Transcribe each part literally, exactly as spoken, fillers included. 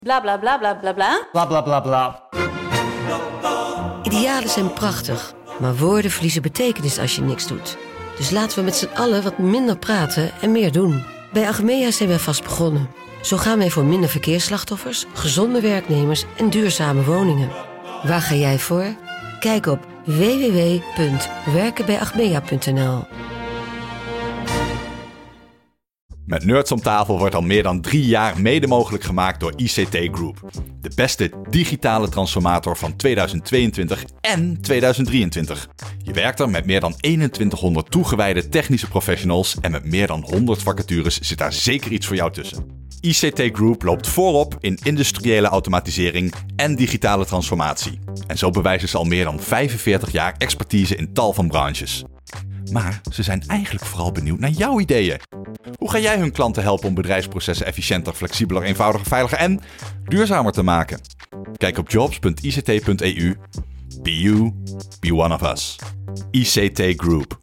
Bla bla bla bla bla bla. Bla bla bla bla. Idealen zijn prachtig, maar woorden verliezen betekenis als je niks doet. Dus laten we met z'n allen wat minder praten en meer doen. Bij Achmea zijn wij vast begonnen. Zo gaan wij voor minder verkeersslachtoffers, gezonde werknemers en duurzame woningen. Waar ga jij voor? Kijk op w w w punt werken bij achmea punt n l. Met Nerds om tafel wordt al meer dan drie jaar mede mogelijk gemaakt door I C T Group. De beste digitale transformator van tweeduizend tweeëntwintig en tweeduizend drieëntwintig. Je werkt er met meer dan eenentwintighonderd toegewijde technische professionals en met meer dan honderd vacatures zit daar zeker iets voor jou tussen. I C T Group loopt voorop in industriële automatisering en digitale transformatie. En zo bewijzen ze al meer dan vijfenveertig jaar expertise in tal van branches. Maar ze zijn eigenlijk vooral benieuwd naar jouw ideeën. Hoe ga jij hun klanten helpen om bedrijfsprocessen efficiënter, flexibeler, eenvoudiger, veiliger en duurzamer te maken? Kijk op jobs punt i c t punt e u. Be you, be one of us. I C T Group.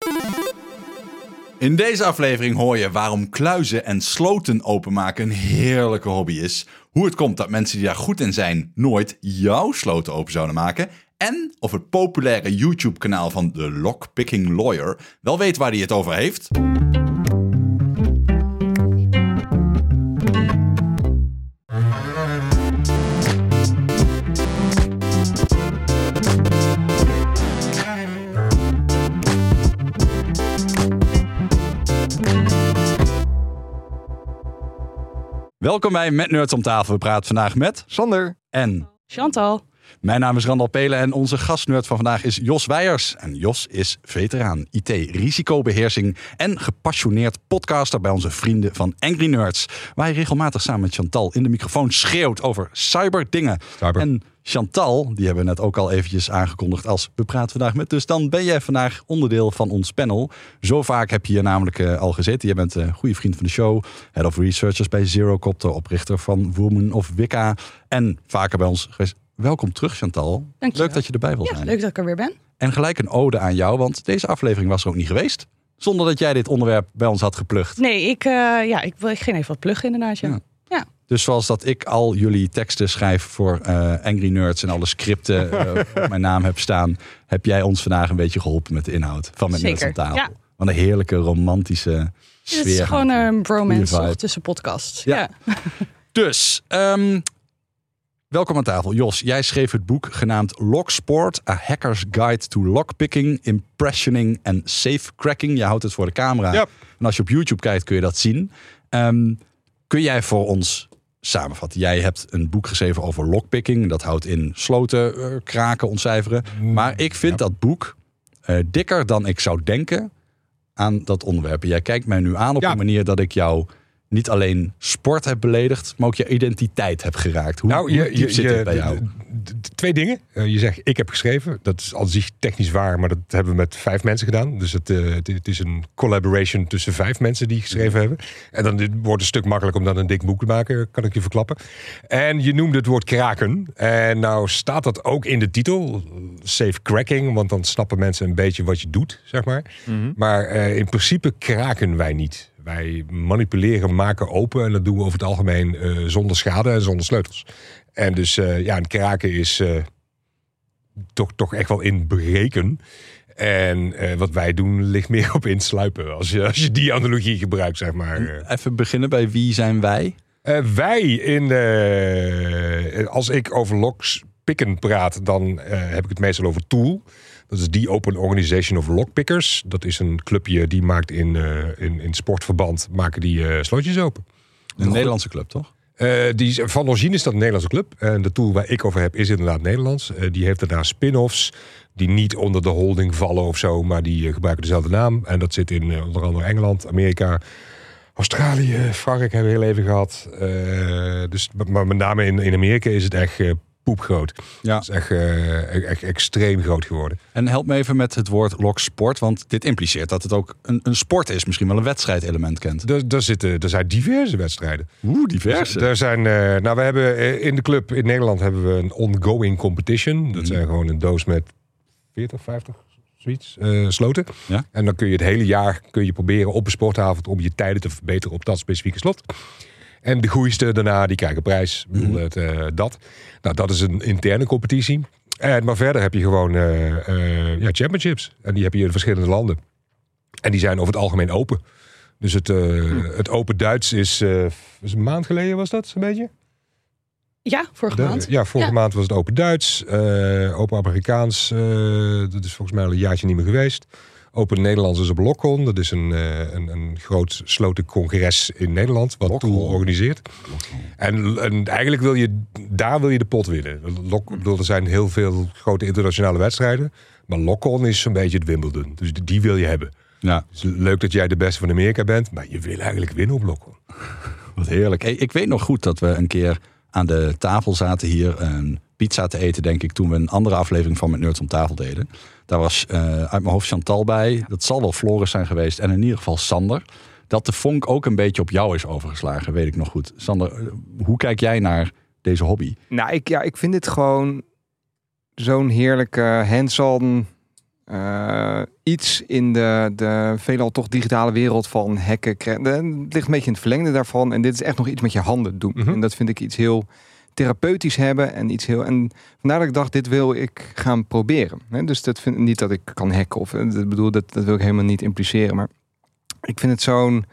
In deze aflevering hoor je waarom kluizen en sloten openmaken een heerlijke hobby is. Hoe het komt dat mensen die daar goed in zijn nooit jouw sloten open zouden maken. En of het populaire YouTube-kanaal van The Lockpicking Lawyer wel weet waar hij het over heeft. Welkom bij Met Nerds om tafel. We praten vandaag met Sander en Chantal. Mijn naam is Randal Pelen en onze gastnerd van vandaag is Jos Weijers. En Jos is veteraan I T-risicobeheersing en gepassioneerd podcaster bij onze vrienden van Angry Nerds. Waar hij regelmatig samen met Chantal in de microfoon schreeuwt over cyberdingen. Cyber. En Chantal, die hebben we net ook al eventjes aangekondigd als we praten vandaag met. Dus dan ben jij vandaag onderdeel van ons panel. Zo vaak heb je hier namelijk uh, al gezeten. Je bent een uh, goede vriend van de show. Head of Researchers bij Zerocopter, oprichter van Women of Wicca. En vaker bij ons geweest. Welkom terug, Chantal. Dankjewel. Leuk dat je erbij wilt Ja, zijn. leuk dat ik er weer ben. En gelijk een ode aan jou, want deze aflevering was er ook niet geweest. Zonder dat jij dit onderwerp bij ons had geplukt. Nee, ik, uh, ja, ik, ik ging even wat pluggen inderdaad. Ja. Ja. Ja. Dus zoals dat ik al jullie teksten schrijf voor uh, Angry Nerds en alle scripten uh, op mijn naam heb staan, heb jij ons vandaag een beetje geholpen met de inhoud van Met Nerds aan tafel. Ja. Wat een heerlijke romantische sfeer. Het is gewoon een bromance vibe. tussen podcasts. Ja. Ja. Dus, um, welkom aan tafel. Jos, jij schreef het boek genaamd Locksport, A Hacker's Guide to Lockpicking, Impressioning en Safecracking. Je houdt het voor de camera. Ja. En als je op YouTube kijkt kun je dat zien. Um, kun jij voor ons samenvatten? Jij hebt een boek geschreven over lockpicking. Dat houdt in sloten, uh, kraken, ontcijferen. Maar ik vind ja. dat boek uh, dikker dan ik zou denken aan dat onderwerp. En jij kijkt mij nu aan op Ja. een manier dat ik jou niet alleen sport heb beledigd, maar ook je identiteit heb geraakt. Hoe, Nou, hoe je, diep je, zit je, dit bij jou? d- d- twee dingen. Uh, je zegt, ik heb geschreven. Dat is al zich technisch waar, maar dat hebben we met vijf mensen gedaan. Dus het, uh, het, het is een collaboration tussen vijf mensen die geschreven hebben. En dan dit wordt het een stuk makkelijker om dan een dik boek te maken, kan ik je verklappen. En je noemde het woord kraken. En nou staat dat ook in de titel. Safe cracking, want dan snappen mensen een beetje wat je doet, zeg maar. Mm-hmm. Maar uh, in principe kraken wij niet. Wij manipuleren, maken open en dat doen we over het algemeen uh, zonder schade en zonder sleutels. En dus uh, ja, een kraken is uh, toch, toch echt wel inbreken. En uh, wat wij doen ligt meer op insluipen. Als je, als je die analogie gebruikt, zeg maar. Uh. Even beginnen bij wie zijn wij? Uh, wij in uh, als ik over lockpicken praat, dan uh, heb ik het meestal over Tool. Dat is The Open Organization of Lockpickers. Dat is een clubje die maakt in, uh, in, in sportverband maken die uh, slootjes open. Een Nederlandse club, toch? Uh, die, van origine is dat een Nederlandse club. En de tool waar ik over heb is inderdaad Nederlands. Uh, die heeft daarna spin-offs die niet onder de holding vallen of zo, maar die uh, gebruiken dezelfde naam. En dat zit in uh, onder andere Engeland, Amerika, Australië, Frankrijk hebben we heel even gehad. Uh, dus, maar met name in, in Amerika is het echt uh, poepgroot. Ja. Het is echt, uh, echt extreem groot geworden. En help me even met het woord locksport, want dit impliceert dat het ook een, een sport is, misschien wel een wedstrijdelement kent. Er, er, zitten, er zijn diverse wedstrijden. Oeh, diverse. Er zijn, uh, nou, we hebben in de club in Nederland hebben we een ongoing competition. Dat mm. zijn gewoon een doos met veertig, vijftig zoiets, uh, sloten. Ja? En dan kun je het hele jaar kun je proberen op een sportavond om je tijden te verbeteren op dat specifieke slot. En de goeiste daarna, die krijgen prijs. Mm-hmm. Mm. Het, uh, dat. Nou, dat is een interne competitie. En, maar verder heb je gewoon uh, uh, ja, championships. En die heb je in verschillende landen. En die zijn over het algemeen open. Dus het, uh, mm. het Open Duits is, uh, is een maand geleden, was dat een beetje? Ja, vorige De, maand. Ja, vorige ja. maand was het Open Duits. Uh, Open Amerikaans, uh, dat is volgens mij al een jaartje niet meer geweest. Open Nederlands is op Loccon. Dat is een, uh, een, een groot sloten congres in Nederland, wat Tool organiseert. En, en eigenlijk wil je, daar wil je de pot winnen. Loc, bedoel, er zijn heel veel grote internationale wedstrijden. Maar Loccon is zo'n beetje het Wimbledon. Dus die wil je hebben. Ja. Het is leuk dat jij de beste van Amerika bent, maar je wil eigenlijk winnen op Loccon. Wat heerlijk. Hey, ik weet nog goed dat we een keer aan de tafel zaten hier een pizza te eten, denk ik, toen we een andere aflevering van Met Nerds om tafel deden. Daar was uh, uit mijn hoofd Chantal bij. Dat zal wel Floris zijn geweest. En in ieder geval Sander. Dat de vonk ook een beetje op jou is overgeslagen, weet ik nog goed. Sander, hoe kijk jij naar deze hobby? Nou, ik, ja, ik vind dit gewoon zo'n heerlijke hands-on uh, iets in de, de veelal toch digitale wereld van hacken. Het ligt een beetje in het verlengde daarvan. En dit is echt nog iets met je handen doen. Mm-hmm. En dat vind ik iets heel therapeutisch hebben en iets heel. En vandaar dat ik dacht, dit wil ik gaan proberen. He, dus dat vind niet dat ik kan hacken of dat bedoel dat dat wil ik helemaal niet impliceren, maar ik vind het zo'n.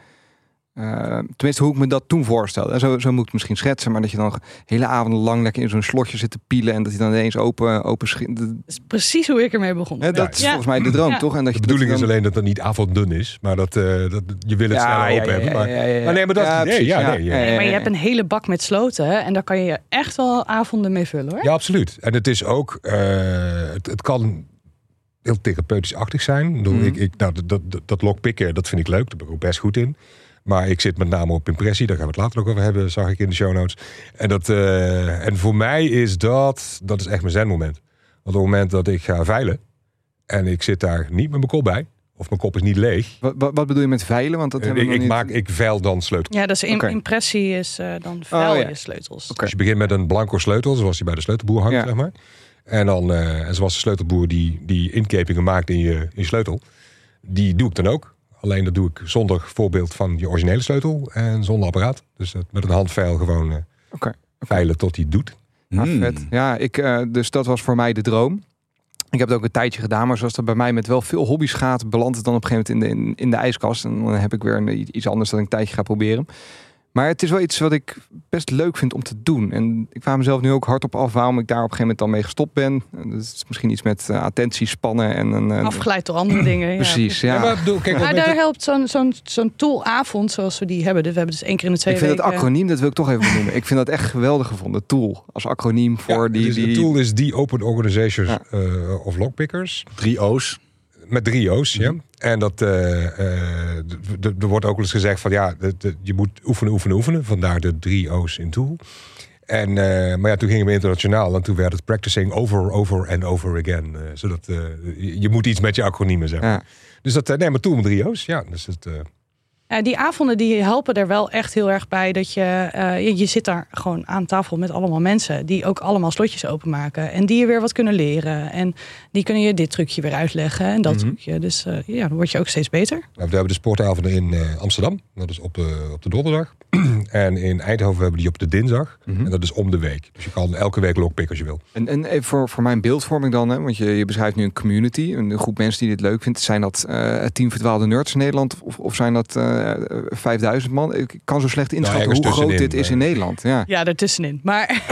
Uh, tenminste, hoe ik me dat toen voorstelde. Zo, zo moet ik het misschien schetsen, maar dat je dan hele avonden lang lekker in zo'n slotje zit te pielen en dat hij dan ineens open, open schiet. Dat is precies hoe ik ermee begon. Hè, dat ja. is volgens mij de droom, ja. toch? En dat de je bedoeling dat is dan... alleen dat het niet avonden is, maar dat, uh, dat je wil het ja, sneller ja, open ja, hebben. Maar, ja, ja, ja. maar nee, maar dat ja, nee, ja, ja. Nee, ja. Nee, maar je hebt een hele bak met sloten en daar kan je echt wel avonden mee vullen, hoor. Ja, absoluut. En het is ook, uh, het, het kan heel therapeutisch-achtig zijn. Mm. Ik, ik, nou, dat, dat, dat lockpicken, dat vind ik leuk. Daar ben ik ook best goed in. Maar ik zit met name op impressie. Daar gaan we het later ook over hebben, zag ik in de show notes. En, dat, uh, en voor mij is dat, dat is echt mijn zenmoment. Want op het moment dat ik ga veilen en ik zit daar niet met mijn kop bij, of mijn kop is niet leeg. Wat, wat, wat bedoel je met veilen? Want dat uh, ik, ik, niet... maak, ik veil dan sleutels. Ja, dus in, okay. impressie is uh, dan veil oh, ja. je sleutels. Okay. Dus je begint met een blanco sleutel, zoals die bij de sleutelboer hangt, ja. zeg maar. En, dan, uh, en zoals de sleutelboer die, die inkepingen maakt in je, in je sleutel, die doe ik dan ook. Alleen dat doe ik zonder voorbeeld van je originele sleutel en zonder apparaat. Dus met een handveil gewoon uh, okay. veilen tot hij het doet. Ah, mm. vet. Ja, ik, uh, dus dat was voor mij de droom. Ik heb het ook een tijdje gedaan, maar zoals dat bij mij met wel veel hobby's gaat, belandt het dan op een gegeven moment in de, in, in de ijskast. En dan heb ik weer een, iets anders dat ik een tijdje ga proberen. Maar het is wel iets wat ik best leuk vind om te doen. En ik vraag mezelf nu ook hardop af waarom ik daar op een gegeven moment dan mee gestopt ben. Dat is misschien iets met uh, attentiespannen en een... Uh, Afgeleid door andere dingen. Precies, ja. ja. ja maar bedoel, kijk, maar daar helpt zo'n, zo'n, zo'n toolavond zoals we die hebben. We hebben dus één keer in de twee weken... Ik vind weken... het acroniem, dat wil ik toch even benoemen. Ik vind dat echt geweldig gevonden. Tool, als acroniem voor ja, die... Dus die... de tool is die Open Organizations ja. uh, of Lockpickers. Drie O's. Met drie O's, ja. En dat uh, uh, er wordt ook wel eens gezegd van ja, de, de, je moet oefenen, oefenen, oefenen. Vandaar de drie O's in Tool. En, uh, maar ja, toen gingen we internationaal en toen werd het practicing over, over and over again. Uh, zodat uh, je, je moet iets met je acroniemen, zeg maar. Ja. Dus dat, uh, nee, maar Tool met drie O's, ja. Dus het, uh... ja, die avonden die helpen er wel echt heel erg bij dat je, uh, je, je zit daar gewoon aan tafel met allemaal mensen die ook allemaal slotjes openmaken en die je weer wat kunnen leren en die kunnen je dit trucje weer uitleggen en dat mm-hmm. trucje. Dus uh, ja, dan word je ook steeds beter. Nou, we hebben de sportavonden in uh, Amsterdam, dat is op, uh, op de donderdag. En in Eindhoven hebben we die op de dinsdag. Mm-hmm. En dat is om de week. Dus je kan elke week lockpicken als je wil. En, en even voor, voor mijn beeldvorming dan, hè, want je, je beschrijft nu een community, een groep mensen die dit leuk vindt. Zijn dat uh, tien verdwaalde nerds in Nederland of, of zijn dat uh, vijfduizend man? Ik kan zo slecht inschatten nou, hoe groot dit is in Nederland. Ja, ja daartussenin. Maar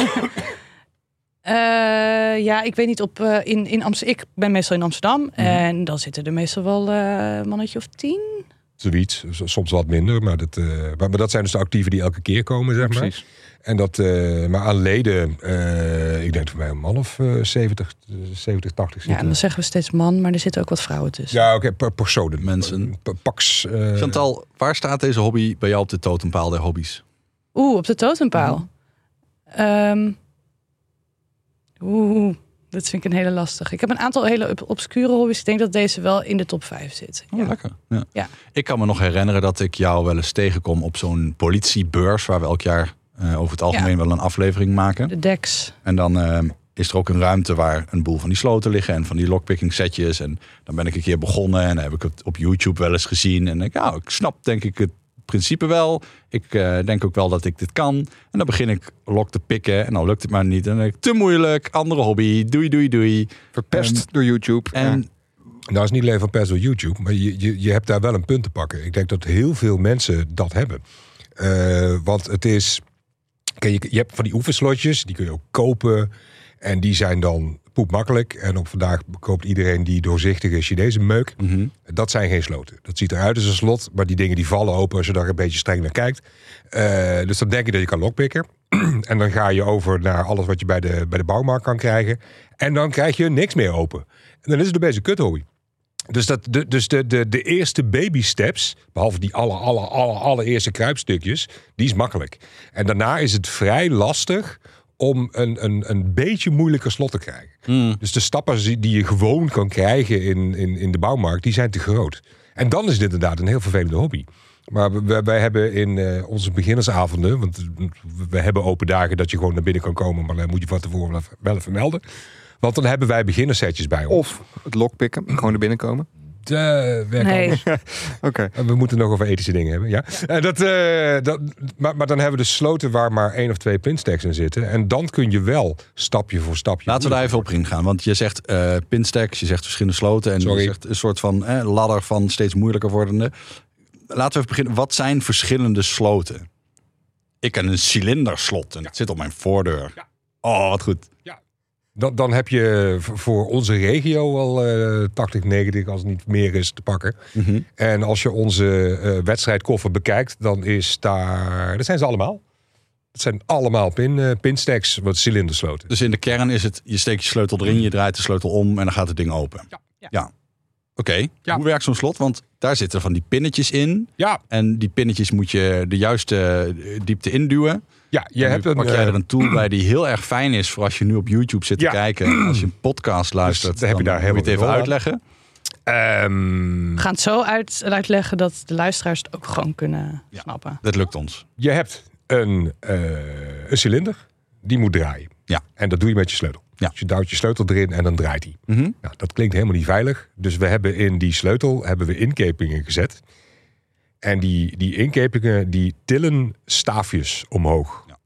uh, ja, ik weet niet op uh, in, in Amsterdam. Ik ben meestal in Amsterdam mm-hmm. en dan zitten er meestal wel uh, een mannetje of tien. Zoiets, soms wat minder, maar dat, uh, maar, maar dat zijn dus de actieven die elke keer komen, zeg maar. Precies. En dat, uh, maar aan leden, uh, ik denk voor mij een man of uh, zeventig, zeventig, tachtig zitten. Ja, en dan zeggen we steeds man, maar er zitten ook wat vrouwen tussen. Ja, oké, okay, per personen. Mensen. Pax. Uh... Chantal, waar staat deze hobby bij jou op de totempaal der hobby's? Oeh, op de totempaal? Mm-hmm. Um, oeh... Dat vind ik een hele lastige. Ik heb een aantal hele obscure hobby's. Ik denk dat deze wel in de top vijf zit. Oh, ja. Lekker. Ja. Ja. Ik kan me nog herinneren dat ik jou wel eens tegenkom op zo'n politiebeurs, waar we elk jaar uh, over het algemeen ja. wel een aflevering maken. De Dex. En dan uh, is er ook een ruimte waar een boel van die sloten liggen en van die lockpicking setjes. En dan ben ik een keer begonnen en dan heb ik het op YouTube wel eens gezien. En denk, nou, ik snap denk ik het principe wel. Ik uh, denk ook wel dat ik dit kan. En dan begin ik lok te pikken. En dan lukt het maar niet. En dan denk ik, te moeilijk. Andere hobby. Doei, doei, doei. Verpest um, door YouTube. En... Ja. Nou, is niet alleen verpest door YouTube. Maar je, je, je hebt daar wel een punt te pakken. Ik denk dat heel veel mensen dat hebben. Uh, want het is... Kijk, je, je hebt van die oefenslotjes. Die kun je ook kopen. En die zijn dan poepmakkelijk. En op vandaag koopt iedereen die doorzichtige Chinese meuk. Mm-hmm. Dat zijn geen sloten. Dat ziet eruit als een slot. Maar die dingen die vallen open als je daar een beetje streng naar kijkt. Uh, dus dan denk je dat je kan lockpicken. En dan ga je over naar alles wat je bij de, bij de bouwmarkt kan krijgen. En dan krijg je niks meer open. En dan is het een beetje kuthobby. Dus, dat, de, dus de, de, de eerste baby steps, behalve die alle, alle, alle, allereerste kruipstukjes, die is makkelijk. En daarna is het vrij lastig om een, een, een beetje moeilijker slot te krijgen. Mm. Dus de stappen die je gewoon kan krijgen in, in, in de bouwmarkt, die zijn te groot. En dan is dit inderdaad een heel vervelende hobby. Maar wij, wij hebben in uh, onze beginnersavonden, want we hebben open dagen dat je gewoon naar binnen kan komen, maar dan moet je van tevoren wel even melden. Want dan hebben wij beginnersetjes bij ons. Of het lockpicken, gewoon naar binnen komen. De werkt Nee. anders. Oké. En we moeten nog over ethische dingen hebben. Ja. En dat, uh, dat, maar, maar dan hebben we dus sloten waar maar één of twee pinstacks in zitten. En dan kun je wel stapje voor stapje... Laten we daar even op ingaan. Want je zegt uh, pinstacks, je zegt verschillende sloten. En Sorry. je zegt een soort van eh, ladder van steeds moeilijker wordende. Laten we even beginnen. Wat zijn verschillende sloten? Ik ken een cilinderslot en het zit op mijn voordeur. Ja. Oh, wat goed. Dan, dan heb je voor onze regio al uh, tachtig, negentig, als het niet meer is, te pakken. Mm-hmm. En als je onze uh, wedstrijdkoffer bekijkt, dan is daar... Dat zijn ze allemaal. Dat zijn allemaal pin, uh, pinstacks, wat cilindersloten. Dus in de kern is het, je steekt je sleutel erin, je draait de sleutel om en dan gaat het ding open. Ja. ja. ja. Oké, okay. Ja. Hoe werkt zo'n slot? Want daar zitten van die pinnetjes in. Ja. En die pinnetjes moet je de juiste diepte induwen. Ja, je en hebt nu een, pak jij er een tool bij die heel erg fijn is voor als je nu op YouTube zit te ja. kijken. Als je een podcast luistert, dus dan heb je daar moet je het even helemaal uitleggen. Um, We gaan het zo uit, uitleggen dat de luisteraars het ook gewoon kunnen Ja. snappen. Dat lukt ons. je hebt een, uh, een cilinder, die moet draaien. Ja. En dat doe je met je sleutel. Ja. Dus je duwt je sleutel erin en dan draait hij. Mm-hmm. Nou, dat klinkt helemaal niet veilig. Dus we hebben in die sleutel hebben we inkepingen gezet. En die, die inkepingen die tillen staafjes omhoog. Ja.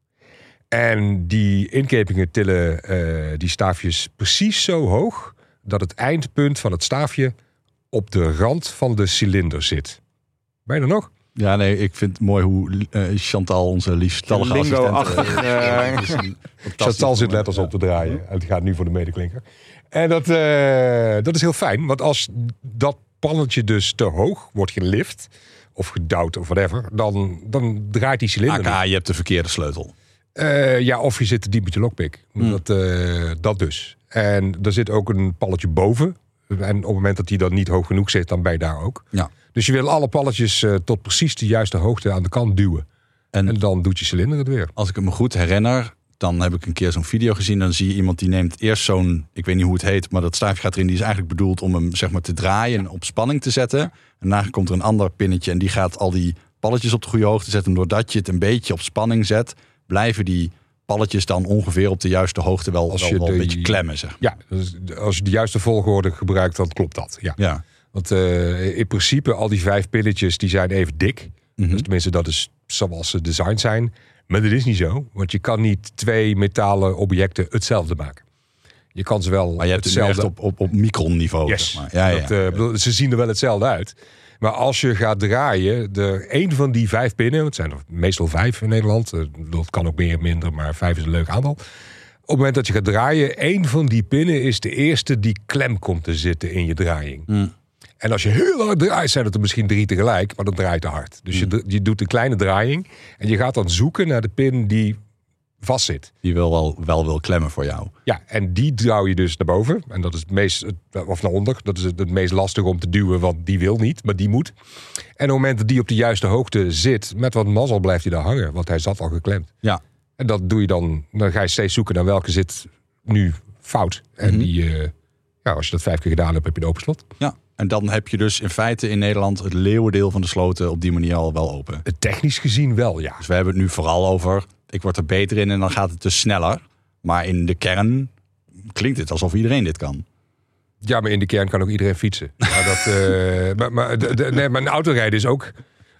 En die inkepingen tillen uh, die staafjes precies zo hoog dat het eindpunt van het staafje op de rand van de cilinder zit. Ben je er nog? Ja, nee, ik vind het mooi hoe uh, Chantal, onze liefstallige assistent... Lingo-achtig, Uh, uh, ja, het is een fantastisch Chantal zit moment. letters op te draaien. En het gaat nu voor de medeklinker. En dat, uh, dat is heel fijn. Want als dat pannetje dus te hoog wordt gelift... of gedouwd of whatever... dan, dan draait die cilinder A K A, je hebt de verkeerde sleutel. Uh, ja, of je zit te diep met je lockpick. Hmm. Dat, uh, dat dus. En er zit ook een palletje boven. En op het moment dat die dan niet hoog genoeg zit... dan ben je daar ook. Ja. Dus je wil alle palletjes uh, tot precies de juiste hoogte aan de kant duwen. En, En dan doet je cilinder het weer. als ik het me goed herinner, dan heb ik een keer zo'n video gezien. Dan zie je iemand die neemt eerst zo'n, ik weet niet hoe het heet, maar dat staafje gaat erin. Die is eigenlijk bedoeld om hem zeg maar te draaien en op spanning te zetten. En daarna komt er een ander pinnetje en die gaat al die palletjes op de goede hoogte zetten. En doordat je het een beetje op spanning zet, blijven die palletjes dan ongeveer op de juiste hoogte wel, Als wel, je wel een de- beetje klemmen, zeg maar. Ja, dus als je de juiste volgorde gebruikt, dan klopt dat. Ja. Ja. Want uh, in principe, al die vijf pilletjes, die zijn even dik. Mhm. Dus tenminste, dat is zoals ze designed zijn. Maar dat is niet zo. Want je kan niet twee metalen objecten hetzelfde maken. Je kan ze wel Maar je hebt het nu hetzelfde... echt op, op, op micronniveau, Yes. zeg maar. Ja, ja. Dat, uh, bedoel, ze zien er wel hetzelfde uit. Maar als je gaat draaien, de één van die vijf pinnen... het zijn er meestal vijf in Nederland. uh, Dat kan ook meer, minder, maar vijf is een leuk aantal. Op het moment dat je gaat draaien, één van die pinnen is de eerste die klem komt te zitten in je draaiing. Mm. En als je heel hard draait, zijn het er misschien drie tegelijk, maar dan draait te hard. Dus je, je doet een kleine draaiing en je gaat dan zoeken naar de pin die vastzit. Die wil wel, wel wil klemmen voor jou. Ja, en die duw je dus naar boven. En dat is het meest, of naar onder. Dat is het, het meest lastig om te duwen, want die wil niet, maar die moet. En op het moment dat die op de juiste hoogte zit, met wat mazzel blijft hij daar hangen, want hij zat al geklemd. Ja. En dat doe je dan, dan ga je steeds zoeken naar welke zit nu fout. En Mhm. die, uh, ja, als je dat vijf keer gedaan hebt, heb je een open slot. Ja. En dan heb je dus in feite in Nederland het leeuwendeel van de sloten op die manier al wel open. Technisch gezien wel, ja. Dus we hebben het nu vooral over, ik word er beter in en dan gaat het dus sneller. Maar in de kern klinkt het alsof iedereen dit kan. Ja, maar in de kern kan ook iedereen fietsen. Maar, dat, uh, maar, maar, de, de, nee, maar een autorijden is ook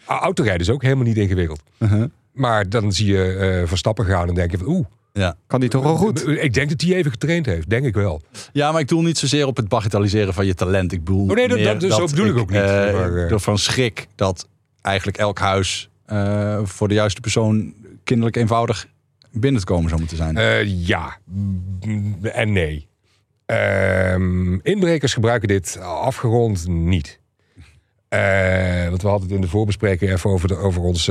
Autorijden is ook helemaal niet ingewikkeld. Uh-huh. Maar dan zie je uh, Verstappen gaan en denk je van oeh. Ja. Kan die toch wel goed? Ik denk dat hij even getraind heeft, denk ik wel. Ja, maar ik doel niet zozeer op het bagatelliseren van je talent. Ik bedoel Oh nee, dat, meer dat, dus zo bedoel ik ook niet. Uh, maar, uh, door van schrik dat eigenlijk elk huis uh, voor de juiste persoon kinderlijk eenvoudig binnen te komen zou moeten zijn. Uh, ja en nee. Uh, inbrekers gebruiken dit afgerond niet. Uh, want we hadden het in de voorbespreking even over, de, over, onze,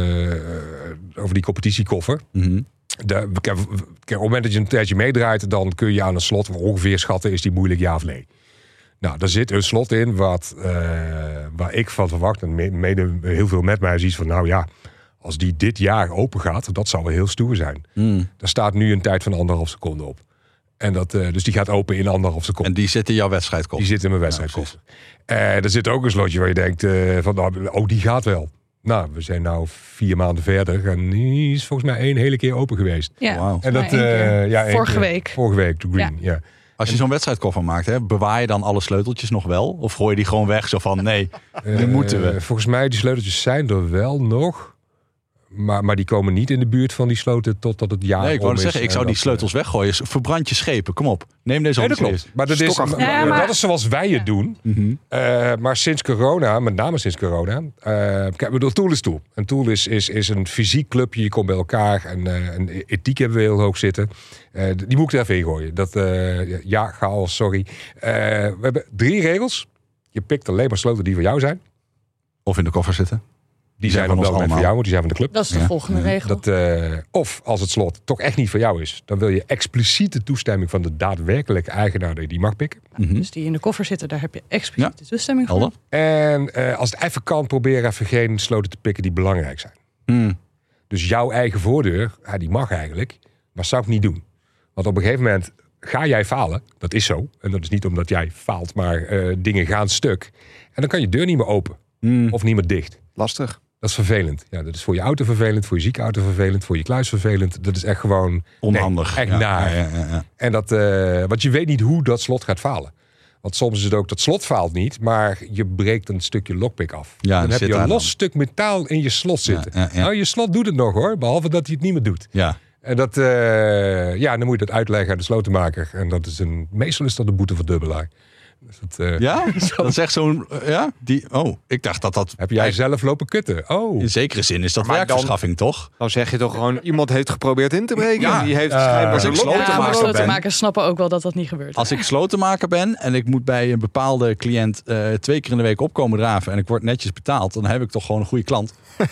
uh, over die competitiekoffer. Mm-hmm. De, op het moment dat je een tijdje meedraait, dan kun je aan een slot ongeveer schatten, is die moeilijk ja of nee. Nou, daar zit een slot in wat, uh, waar ik van verwacht, en mede heel veel met mij, zoiets van, nou ja, als die dit jaar open gaat, dat zal wel heel stoer zijn. Mm. Daar staat nu een tijd van anderhalf seconde op. En dat, uh, dus die gaat open in anderhalf seconde. En die zit in jouw wedstrijdkoffer? Die zit in mijn wedstrijdkoffer. Ja, uh, er zit ook een slotje waar je denkt, uh, van, nou, oh, die gaat wel. Nou, we zijn nou vier maanden verder en die is volgens mij één hele keer open geweest. Ja, wow. En dat, uh, ja, vorige keer, week. Vorige week, to Green, ja. ja. Als je zo'n wedstrijdkoffer maakt, hè, bewaar je dan alle sleuteltjes nog wel? Of gooi je die gewoon weg zo van, nee, nu uh, moeten we? Volgens mij, die sleuteltjes zijn er wel nog. Maar, maar die komen niet in de buurt van die sloten totdat het jaar om is. Nee, ik wou zeggen, ik zou die sleutels weggooien. Verbrand je schepen, kom op. Neem deze nee, dat klopt. Maar dat is, ja, maar, maar dat is zoals wij het doen. Mm-hmm. Uh, maar sinds corona, met name sinds corona... Uh, kijk, bedoel, Tool is Tool. En Tool is, is, is een fysiek clubje. Je komt bij elkaar. En uh, een ethiek hebben we heel hoog zitten. Uh, die moet ik er even in gooien. Dat, uh, ja, chaos, sorry. Uh, we hebben drie regels. Je pikt alleen maar sloten die voor jou zijn. Of in de koffer zitten. Die zijn dan wel voor jou, want die zijn van de club. Dat is de ja. volgende regel. Dat, uh, of als het slot toch echt niet voor jou is, dan wil je expliciete toestemming van de daadwerkelijke eigenaar dat je die mag pikken. Mm-hmm. Dus die in de koffer zitten, daar heb je expliciete Ja. toestemming voor. En uh, als het even kan, probeer even geen sloten te pikken die belangrijk zijn. Mm. Dus jouw eigen voordeur, ja, die mag eigenlijk, maar zou ik niet doen. Want op een gegeven moment ga jij falen. Dat is zo. En dat is niet omdat jij faalt, maar uh, dingen gaan stuk. En dan kan je deur niet meer open. Mm. Of niet meer dicht. Lastig. Dat is vervelend. Ja, dat is voor je auto vervelend, voor je zieke auto vervelend, voor je kluis vervelend. Dat is echt gewoon onhandig. Nee, echt ja, naar. Ja, ja, ja. En dat, uh, want je weet niet hoe dat slot gaat falen. Want soms is het ook, dat slot faalt niet, maar je breekt een stukje lockpick af. Ja, dan heb je een los dan. stuk metaal in je slot zitten. Ja, ja, ja. Nou, je slot doet het nog hoor, behalve dat hij het niet meer doet. Ja. En dat, uh, ja, dan moet je dat uitleggen aan de slotenmaker. En dat is een, meestal is dat een boete voor dubbelaar. Dus dat, uh, Ja? Dat is echt zo'n... Uh, ja? Die, oh, ik dacht dat dat... Heb jij zelf lopen kutten? Oh. In zekere zin is dat Maar werkverschaffing, dan, toch? Dan zeg je toch gewoon, iemand heeft geprobeerd in te breken. Ja, en die heeft uh, schijnbaar als zijn ik sloten sloten Ja, maar maken ben. slotenmakers snappen ook wel dat dat niet gebeurt. Als ik slotenmaker ben en ik moet bij een bepaalde cliënt uh, twee keer in de week opkomen draven en ik word netjes betaald, dan heb ik toch gewoon een goede klant.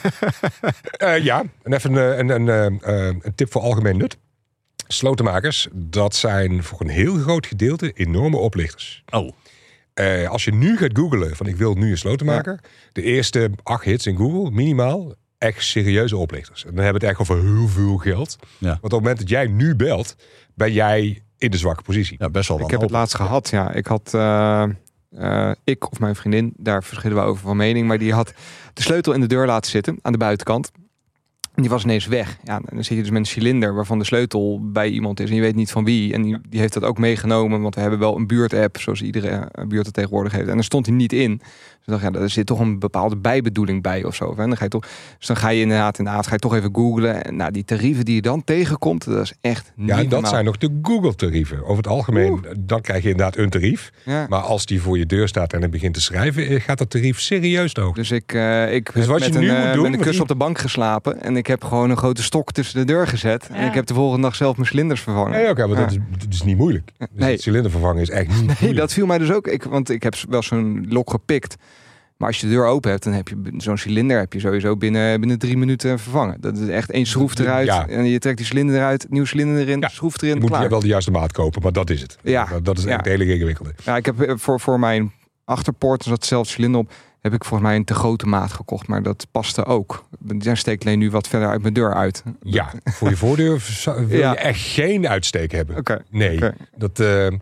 uh, ja, en even een, een, een, een, een tip voor algemeen nut. Slotenmakers, dat zijn voor een heel groot gedeelte enorme oplichters. Oh. Uh, als je nu gaat googlen van ik wil nu een slotenmaker. Ja. De eerste acht hits in Google, minimaal, echt serieuze oplichters. En dan hebben we het echt over heel veel geld. Ja. Want op het moment dat jij nu belt, ben jij in de zwakke positie. Ja, best wel. Ik heb het laatst gehad, ja. Ik had, uh, uh, ik of mijn vriendin, daar verschillen we over van mening, maar die had de sleutel in de deur laten zitten, aan de buitenkant. Die was ineens weg. Ja, en dan zit je dus met een cilinder waarvan de sleutel bij iemand is en je weet niet van wie. En die, die heeft dat ook meegenomen, want we hebben wel een buurt-app, zoals iedere buurt het tegenwoordig heeft. En daar stond hij niet in. Dus ik dacht, ja, er zit toch een bepaalde bijbedoeling bij of zo. En dan ga je toch, dus dan ga je inderdaad in de avond ga je toch even googlen. En nou, die tarieven die je dan tegenkomt, dat is echt niet Ja, en dat normaal. zijn nog de Google-tarieven. Over het algemeen, Oeh. dan krijg je inderdaad een tarief. Ja. Maar als die voor je deur staat en het begint te schrijven, gaat dat tarief serieus hoog. Dus ik, uh, ik dus wat heb je met, nu een, moet uh, doen, met een kussen die... op de bank geslapen. En ik heb gewoon een grote stok tussen de deur gezet. Ja. En ik heb de volgende dag zelf mijn cilinders vervangen. Nee, oké, okay, maar ja. dat, is, dat is niet moeilijk. Dus nee. het cilinder vervangen is echt niet nee, moeilijk. Dat viel mij dus ook. Ik, want ik heb wel zo'n lok gepikt. Maar als je de deur open hebt, dan heb je zo'n cilinder heb je sowieso binnen, binnen drie minuten vervangen. Dat is echt één schroef eruit. Ja. En je trekt die cilinder eruit, nieuw cilinder erin, ja. schroef erin, je moet klaar. je wel de juiste maat kopen, maar dat is het. Ja. Dat is echt ja. het hele ingewikkelde. Ja, ik heb voor, voor mijn achterpoort, er zat hetzelfde cilinder op, heb ik volgens mij een te grote maat gekocht. Maar dat paste ook. Daar steekt alleen nu wat verder uit mijn deur uit. Ja, voor je voordeur wil ja. je echt geen uitsteek hebben. Okay. Nee. Okay. Dat, uh,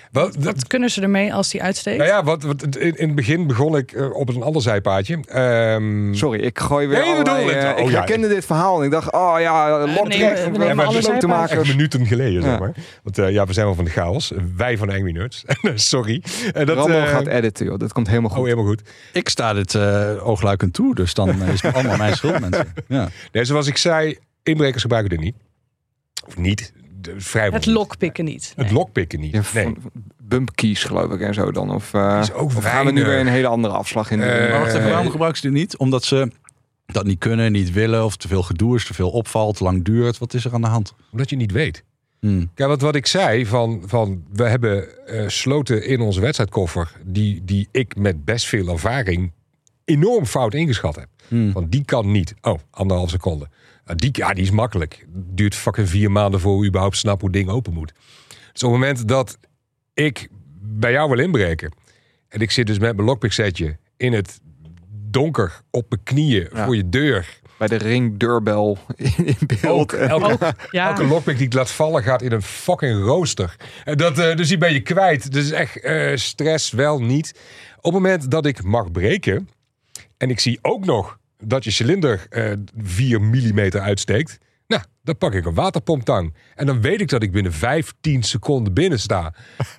Wel, Wat dat, kunnen ze ermee als die uitsteekt? nou ja, wat, wat, in, in het begin begon ik uh, op een ander zijpaadje. Um, Sorry, ik gooi weer Nee, we allerlei, doen het. uh, Oh, Ik ja. herkende dit verhaal en ik dacht, oh ja, nee, locktrack we- we van nemen van alle de slotenmakers. echt minuten geleden, Ja. zeg maar. Want uh, ja, we zijn wel van de chaos. Wij van de Angry Nerds. Sorry. En dat, Rambo uh, gaat editen, joh. Dat komt helemaal Oh, goed. helemaal goed. Ik sta dit uh, oogluikend toe, dus dan is het allemaal mijn schuld, mensen. Ja. Nee, zoals ik zei, inbrekers gebruiken dit niet. Of niet. De, vrijwel Het niet. lokpikken niet. Nee. Het lokpikken niet. Ja, Nee. van bump keys geloof ik en zo dan. Of, uh, Is ook of gaan we nu weinig. weer een hele andere afslag in? Eh, Maar wacht even, Eh, waarom gebruiken ze dit niet? Omdat ze dat niet kunnen, niet willen, of te veel gedoe is, te veel opvalt, te lang duurt. Wat is er aan de hand? Omdat je niet weet. Hmm. Kijk, wat, wat ik zei, van, van we hebben uh, sloten in onze wedstrijdkoffer... Die, die ik met best veel ervaring enorm fout ingeschat heb. Hmm. Want die kan niet. Oh, anderhalf seconde. Uh, die, ja, die is makkelijk. Duurt fucking vier maanden voor we überhaupt snappen hoe het ding open moet. Dus op het moment dat ik bij jou wil inbreken... en ik zit dus met mijn lockpick setje in het donker op mijn knieën Ja. voor je deur... Bij de ring deurbel in, in beeld. Ook, elke, Ja. elke lockpick die ik laat vallen gaat in een fucking rooster. En dat, uh, dus die ben je kwijt. Dus echt uh, stress wel niet. Op het moment dat ik mag breken... en ik zie ook nog dat je cilinder uh, vier millimeter uitsteekt... nou, dan pak ik een waterpomptang. En dan weet ik dat ik binnen vijftien seconden binnen sta.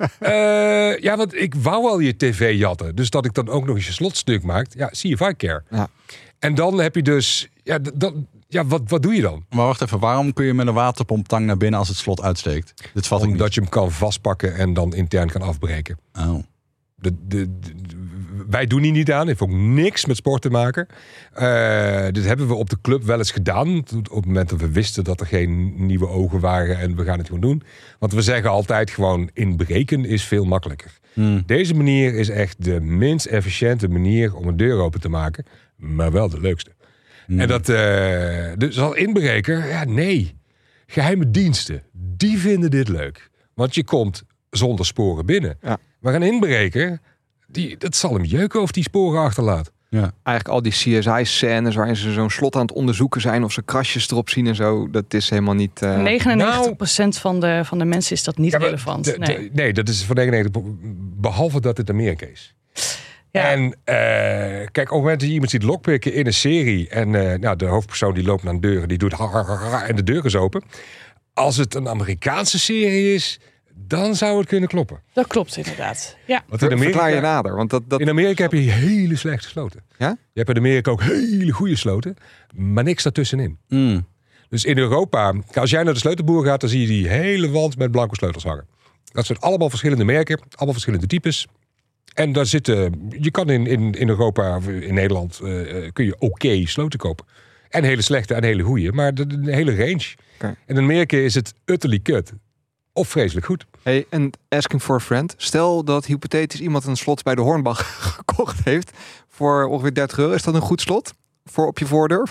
uh, ja, want ik wou al je tv jatten. Dus dat ik dan ook nog eens je slotstuk maak... ja, zie je if I care. Ja. En dan heb je dus... Ja, d- dat, ja wat, wat doe je dan? Maar wacht even, waarom kun je met een waterpomptang naar binnen als het slot uitsteekt? Dit vat ik niet. Omdat je hem kan vastpakken en dan intern kan afbreken. Oh. De, de, de- wij doen hier niet aan. Heeft ook niks met sport te maken. Uh, dit hebben we op de club wel eens gedaan. Op het moment dat we wisten dat er geen nieuwe ogen waren. En we gaan het gewoon doen. Want we zeggen altijd gewoon inbreken is veel makkelijker. Hmm. Deze manier is echt de minst efficiënte manier om een deur open te maken. Maar wel de leukste. Hmm. En dat, uh, dus als inbreker, ja nee. Geheime diensten, die vinden dit leuk. Want je komt zonder sporen binnen. Ja. Maar een inbreker, die, dat zal hem jeuken of die sporen achterlaat. Ja. Eigenlijk al die C S I-scènes waarin ze zo'n slot aan het onderzoeken zijn... of ze krasjes erop zien en zo, dat is helemaal niet... Uh... negenennegentig procent van, de, van de mensen is dat niet Ja, maar relevant. de- de- nee. nee, dat is van negenennegentig behalve dat het Amerika is. Ja. En uh, kijk, op het moment dat je iemand ziet lockpicken in een serie... en uh, nou, de hoofdpersoon die loopt naar een deur... die doet har, har, har, en de deur is open. Als het een Amerikaanse serie is... dan zou het kunnen kloppen. Dat klopt inderdaad. Ja. Want in Ver- Verklaar je Amerika, nader, want dat... dat... in Amerika heb je hele slechte sloten. Ja? Je hebt in Amerika ook hele goede sloten... maar niks daartussenin. Hmm. Dus in Europa, als jij naar de sleutelboer gaat... dan zie je die hele wand met blanco sleutels hangen. Dat zijn allemaal verschillende merken, allemaal verschillende types... En daar zitten, je kan in, in, in Europa, of in Nederland, uh, kun je oké sloten kopen. En hele slechte en hele goede, maar de, de hele range. Okay. En in Amerika is het utterly kut. Of vreselijk goed. Hey, en asking for a friend. Stel dat hypothetisch iemand een slot bij de Hornbach gekocht heeft voor ongeveer dertig euro. Is dat een goed slot voor op je voordeur?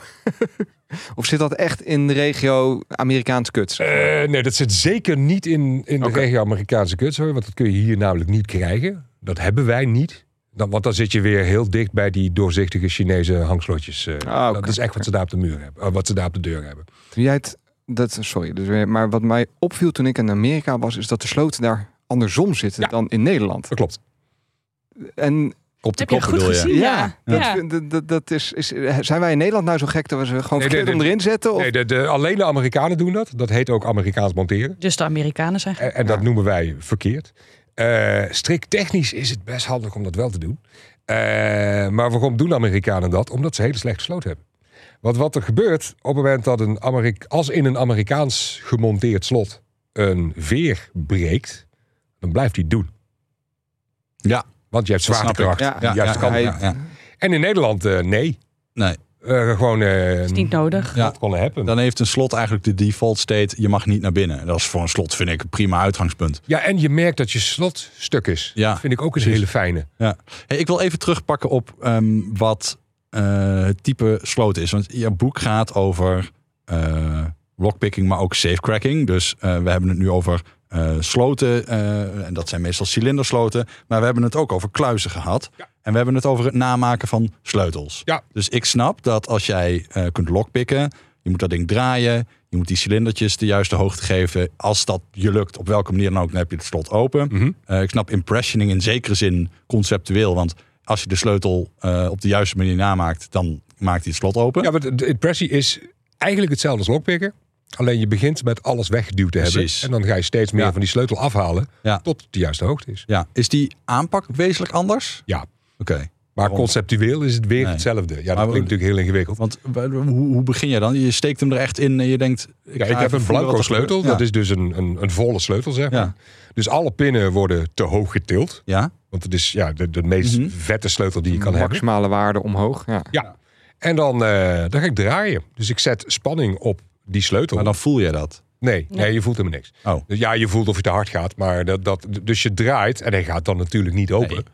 Of zit dat echt in de regio Amerikaans kuts? Uh, nee, dat zit zeker niet in, in de Okay. regio Amerikaanse kuts, hoor, want dat kun je hier namelijk niet krijgen. Dat hebben wij niet. Dan, want dan zit je weer heel dicht bij die doorzichtige Chinese hangslotjes. Uh, Ah, okay. Dat is echt wat ze daar op de muur hebben. Uh, wat ze daar op de deur hebben. Jij het, dat, sorry, dus weer, maar wat mij opviel toen ik in Amerika was, is dat de sloten daar andersom zitten Ja. dan in Nederland. Dat klopt. En Kop te Heb je kop goed bedoel je? gezien? Ja. dat, Ja. vind- dat, dat, dat is, is, zijn wij in Nederland nou zo gek dat we ze gewoon Nee, verkeerd nee, om erin zetten? Of? Nee, de, de, alleen de Amerikanen doen dat. Dat heet ook Amerikaans monteren. Dus de Amerikanen zijn En, en dat noemen wij verkeerd. Uh, strikt technisch is het best handig om dat wel te doen. Uh, maar waarom doen Amerikanen dat? Omdat ze hele slechte sloot hebben. Want wat er gebeurt op het moment dat een Amerika- als in een Amerikaans gemonteerd slot een veer breekt, dan blijft hij doen. Ja. Want je hebt Dat snap zwaartekracht. ik. Ja, de Ja, juiste ja, kant. hij- ja, ja. En in Nederland, uh, nee. Nee. Uh, gewoon uh, is niet nodig. Ja. dat kon happen. Dan heeft een slot eigenlijk de default state, je mag niet naar binnen. Dat is voor een slot, vind ik, een prima uitgangspunt. Ja, en je merkt dat je slot stuk is. Ja, Dat vind ik ook een precies. hele fijne. Ja. Hey, ik wil even terugpakken op um, wat uh, het type sloot is. Want je boek gaat over uh, lockpicking, maar ook safecracking. Dus uh, we hebben het nu over uh, sloten. Uh, en dat zijn meestal cilindersloten. Maar we hebben het ook over kluizen gehad. Ja. En we hebben het over het namaken van sleutels. Ja. Dus ik snap dat als jij uh, kunt lockpicken, Je moet dat ding draaien. Je moet die cilindertjes de juiste hoogte geven. Als dat je lukt, op welke manier dan ook, dan heb je het slot open. Mm-hmm. Uh, ik snap impressioning in zekere zin conceptueel. Want als je de sleutel uh, op de juiste manier namaakt, dan maakt hij het slot open. Ja, maar de impressie is eigenlijk hetzelfde als lockpicken. Alleen je begint met alles weggeduwd te Precies. hebben. En dan ga je steeds meer Ja. van die sleutel afhalen Ja. tot de juiste hoogte is. Ja. Is die aanpak wezenlijk anders? Ja, Oké. maar Waarom? conceptueel is het weer Nee. hetzelfde. Ja, dat Maar klinkt we- natuurlijk heel ingewikkeld. Want hoe, hoe begin je dan? Je steekt hem er echt in en je denkt... Ja, ga ik heb even een voelen blanco wat er sleutel. gebeurt. Dat is dus een, een, een volle sleutel, zeg maar. Ja. Dus alle pinnen worden te hoog getild. Ja? Want het is ja, de, de meest Mhm. vette sleutel die je kan hebben. Maximale waarde omhoog. Ja. Ja. En dan, eh, dan ga ik draaien. Dus ik zet spanning op die sleutel. Maar dan voel je dat. Nee, nee, Nee. je voelt helemaal niks. Oh. Dus ja, je voelt of je te hard gaat. Maar dat, dat, dus je draait en hij gaat dan natuurlijk niet open. Nee.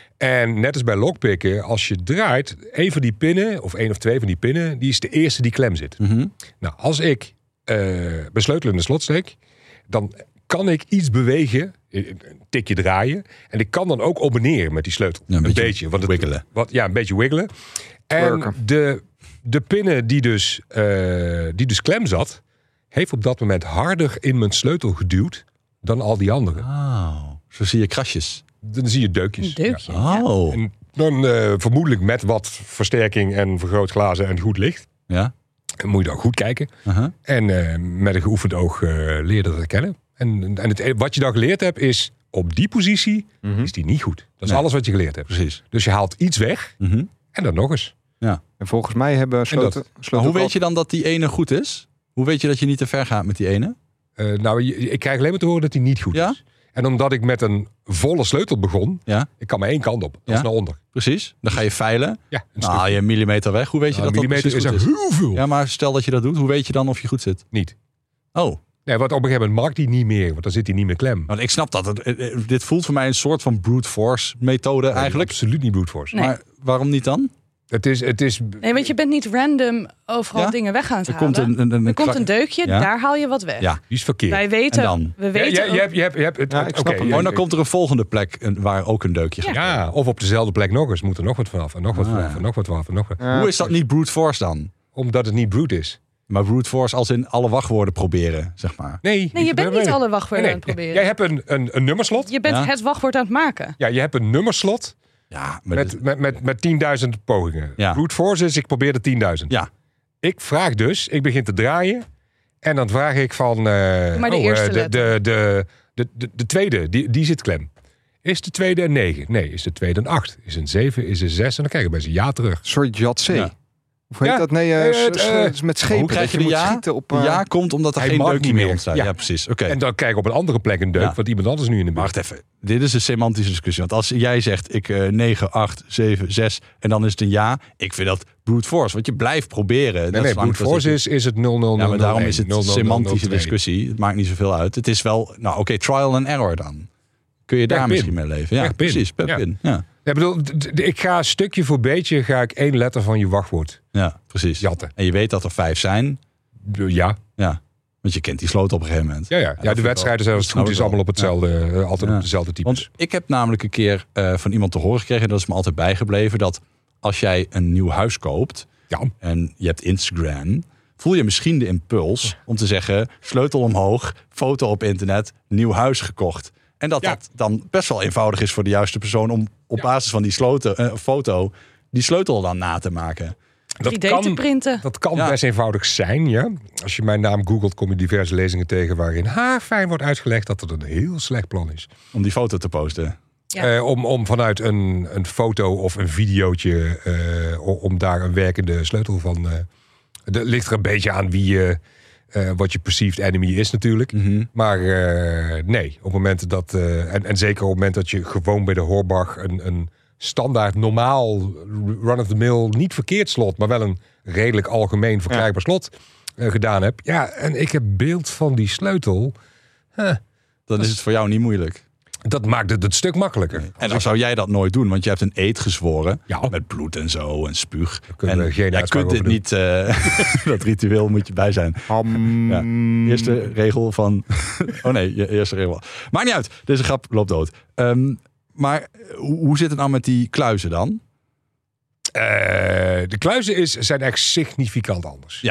En net als bij lockpicken, als je draait, een van die pinnen, of één of twee van die pinnen, die is de eerste die klem zit. Mhm. Nou, als ik uh, mijn sleutel in de slot steek, dan kan ik iets bewegen, een tikje draaien. En ik kan dan ook op en neer met die sleutel. Ja, een een beetje beetje. Want het, wiggelen. Wat, ja, een beetje wiggelen. En Worken. de, de pinnen die dus, uh, die dus klem zat, heeft op dat moment harder in mijn sleutel geduwd dan al die andere. Oh, zo zie je krasjes. Dan zie je deukjes. Een deukje. Ja. Ja. Oh. En dan uh, vermoedelijk met wat versterking en vergrootglazen en goed licht. Ja? Dan moet je dan goed kijken. Uh-huh. En uh, met een geoefend oog uh, leer je dat herkennen. En, en het, wat je dan geleerd hebt is, op die positie Mhm. is die niet goed. Dat is Nee. alles wat je geleerd hebt. Precies. Dus je haalt iets weg Mhm. en dan nog eens. En volgens mij hebben sloten... dat- Maar sloten hoe weet je dan dat die ene goed is? Hoe weet je dat je niet te ver gaat met die ene? Uh, nou, je- ik krijg alleen maar te horen dat die niet goed Ja? is. En omdat ik met een volle sleutel begon, Ja, ik kan maar één kant op. Dat Ja? is naar onder. precies. Dan ga je veilen. Ja, een Dan haal je een millimeter weg. Hoe weet je Nou, dat dat millimeter precies is goed er is? heel veel. Ja, maar stel dat je dat doet. Hoe weet je dan of je goed zit? Niet. Oh, Nee, want op een gegeven moment mag die niet meer, want dan zit hij niet meer klem. want ik snap dat. Het- het- het- Dit voelt voor mij een soort van brute force methode eigenlijk. Absoluut niet brute force. Nee. Maar waarom niet dan? Het is, het is, Nee, want je bent niet random overal Ja? dingen weg aan het Er halen. komt een, een, een, er komt kra- een deukje, Ja? daar haal je wat weg. Ja. die is verkeerd. Wij weten, En dan? we Ja, weten ja, je ook- hebt, je hebt, je hebt het. Ja, ik oké, snap hem. ja, Oh, dan komt er een volgende plek een- waar ook een deukje gaat. Ja, of op dezelfde plek nog eens. Moet er nog wat vanaf. En nog wat Ah, vanaf. ja. En nog wat vanaf. En nog wat. Ja, Hoe is dat niet brute force dan? Omdat het niet brute is. Maar brute force als in alle wachtwoorden proberen, zeg maar. Nee, Nee, je bent nee, niet nee. alle wachtwoorden Nee, aan het nee. proberen. Jij hebt een, een, een nummerslot. Je bent Ja? het wachtwoord aan het maken. Ja, je hebt een nummerslot Ja, maar met, dit- met, met, met tienduizend pogingen. Ja. Brute force is, ik probeer de tienduizend. ja. Ik vraag dus, ik begin te draaien. En dan vraag ik van... eh, Maar de oh, eerste eh, de, de, letter. de, de, de, de tweede, die, die zit klem. Is de tweede een negen? Nee. Is de tweede een acht? Is een zeven? Is een zes? En dan krijg je bij ze ja terug. Een soort jatzee. Ja. Of heet Ja. dat? Nee, eh, Eh, s- het, s- eh, s- met schepen. Hoe krijg dat je de moet ja? schieten op... De eh, ja komt omdat er hij geen mag deukje niet meer meer. ontstaat. Ja, Ja. precies. Oké. En dan krijg ik op een andere plek een deuk. Ja. Want iemand anders nu in de Maar buurt. wacht even. Dit is een semantische discussie. Want als jij zegt ik eh, negen, acht, zeven, zes en dan is het een ja. Ik vind dat brute force. Want je blijft proberen. Nee, Dat nee, is lang brute dat force je- is, is het nul nul nul Ja, maar daarom is het nul nul nul nul semantische twee. discussie. Het maakt niet zoveel uit. Het is wel, nou oké, trial and error dan. Kun je daar pin. misschien mee leven? Ja, Per pin. precies. Per Ja. pin. Ja. Ja, ik bedoel, d- d- ik ga stukje voor beetje ga ik één letter van je wachtwoord ja, precies. jatten. En je weet dat er vijf zijn. Ja, Ja. Want je kent die sloot op een gegeven moment. ja, ja. dat ja vind de ik wedstrijden wel- zijn als het dat goed is snap ik allemaal op wel. hetzelfde, eh, altijd Ja. op dezelfde types. Want ik heb namelijk een keer eh, van iemand te horen gekregen, dat is me altijd bijgebleven, dat als jij een nieuw huis koopt Ja, en je hebt Instagram, voel je misschien de impuls om te zeggen, sleutel omhoog, foto op internet, nieuw huis gekocht. En dat Ja. dat dan best wel eenvoudig is voor de juiste persoon om op basis van die sloten, eh, foto die sleutel dan na te maken. dat drie D te kan, printen. dat kan Ja. best eenvoudig zijn, ja. Als je mijn naam googelt, kom je diverse lezingen tegen waarin haarfijn wordt uitgelegd dat het een heel slecht plan is. Om die foto te posten. Ja. Eh, om, om vanuit een, een foto of een videootje, eh, o- om daar een werkende sleutel van... eh het ligt er een beetje aan wie je, eh, wat je perceived enemy is natuurlijk. Mhm. Maar eh, nee, op het moment dat... eh, en, en zeker op het moment dat je gewoon bij de Horbach een, een standaard, normaal, run-of-the-mill, niet verkeerd slot, maar wel een redelijk algemeen verkrijgbaar slot eh, gedaan hebt. Ja, en ik heb beeld van die sleutel. Huh, Dan is het voor jou niet moeilijk. dat maakt het het stuk makkelijker. En dan zou jij dat nooit doen, want je hebt een eed gezworen. Ja. Met bloed en zo en spuug. kunnen En we geen jij uitspraak kunt dit over niet, eh, dat ritueel moet je bij zijn. Ham. Ja. Eerste regel van... Oh nee, je eerste regel. Maakt niet uit. Deze grap loopt dood. Um, maar hoe, hoe zit het nou met die kluizen dan? Eh, de kluizen is, zijn echt significant anders. Ja.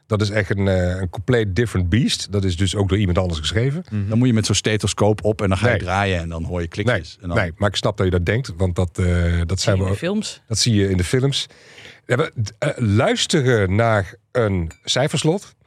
Dat is echt een, uh, een compleet different beast. Dat is dus ook door iemand anders geschreven. Mm-hmm. Dan moet je met zo'n stethoscoop op en dan ga je nee. draaien en dan hoor je klikjes. Nee, en dan... nee, maar ik snap dat je dat denkt, want dat, uh, dat zijn we in de films. Dat zie je in de films. Ja, maar, uh, luisteren naar een cijferslot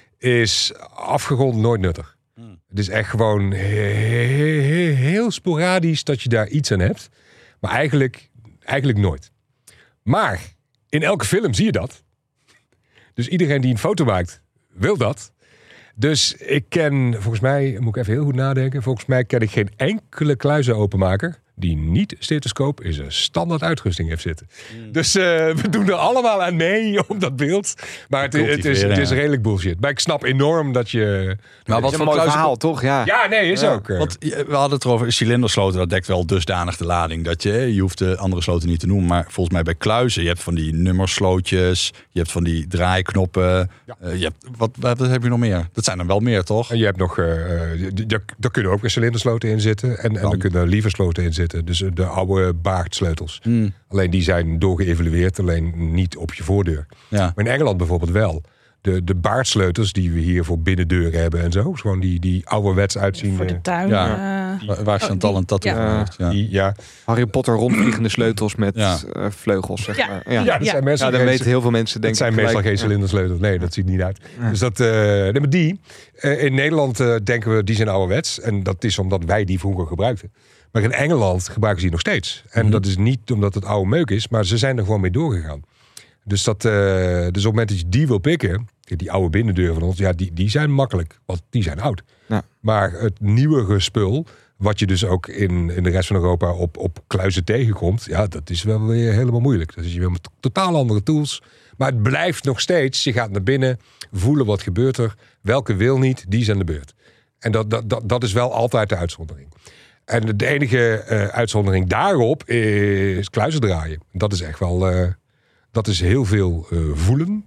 is afgerond nooit nuttig. Hmm. Het is echt gewoon he- he- heel sporadisch dat je daar iets aan hebt. Maar eigenlijk, eigenlijk nooit. Maar in elke film zie je dat. Dus iedereen die een foto maakt, wil dat. Dus ik ken, volgens mij, moet ik even heel goed nadenken. Volgens mij ken ik geen enkele kluizenopenmaker die niet stethoscoop in zijn standaard uitrusting heeft zitten. Mm. Dus uh, we doen er allemaal aan mee op dat beeld. Maar het, het, is, het is redelijk bullshit. Maar ik snap enorm dat je... Maar wat voor mooi verhaal, toch? Ja, ja nee, is ja. ook. Uh. Want we hadden het erover, cilindersloten, dat dekt wel dusdanig de lading. Dat je, je hoeft de andere sloten niet te noemen. Maar volgens mij bij kluizen, je hebt van die nummerslootjes. Je hebt van die draaiknoppen. Ja. Uh, je hebt, wat, wat heb je nog meer? Dat zijn er wel meer, toch? En je hebt nog... Uh, daar kunnen ook weer cilindersloten in zitten. En, en er kunnen lieversloten in zitten. Dus de oude baardsleutels. Hmm. Alleen die zijn doorgeëvalueerd, alleen niet op je voordeur. Ja. Maar in Engeland bijvoorbeeld wel. De, de baardsleutels die we hier voor binnendeuren hebben en zo. Gewoon die, die ouderwets uitzien. Voor de tuin. Ja. Uh, die, waar Chantal oh, een tattoo ja. heeft. Ja. Die, ja. Harry Potter rondvliegende sleutels met ja. uh, vleugels, zeg maar. Ja, ja, dat zijn mensen. Ja, dan weten heel veel mensen denken. Het zijn meestal geen cilindersleutels. Nee, dat ziet niet uit. Ja. Dus dat, uh, nee, maar die, uh, in Nederland uh, denken we, die zijn ouderwets. En dat is omdat wij die vroeger gebruikten. Maar in Engeland gebruiken ze die nog steeds. En mm-hmm. dat is niet omdat het oude meuk is, maar ze zijn er gewoon mee doorgegaan. Dus, dat, uh, dus op het moment dat je die wil pikken, die oude binnendeuren van ons, ja, die, die zijn makkelijk, want die zijn oud. Ja. Maar het nieuwere spul, wat je dus ook in, in de rest van Europa op, op kluizen tegenkomt, ja, dat is wel weer helemaal moeilijk. Dat is je weer met totaal andere tools. Maar het blijft nog steeds, je gaat naar binnen, voelen wat gebeurt er, welke wil niet, die is aan de beurt. En dat, dat, dat, dat is wel altijd de uitzondering. En de enige uh, uitzondering daarop is kluizen draaien. Dat is echt wel, uh, dat is heel veel uh, voelen.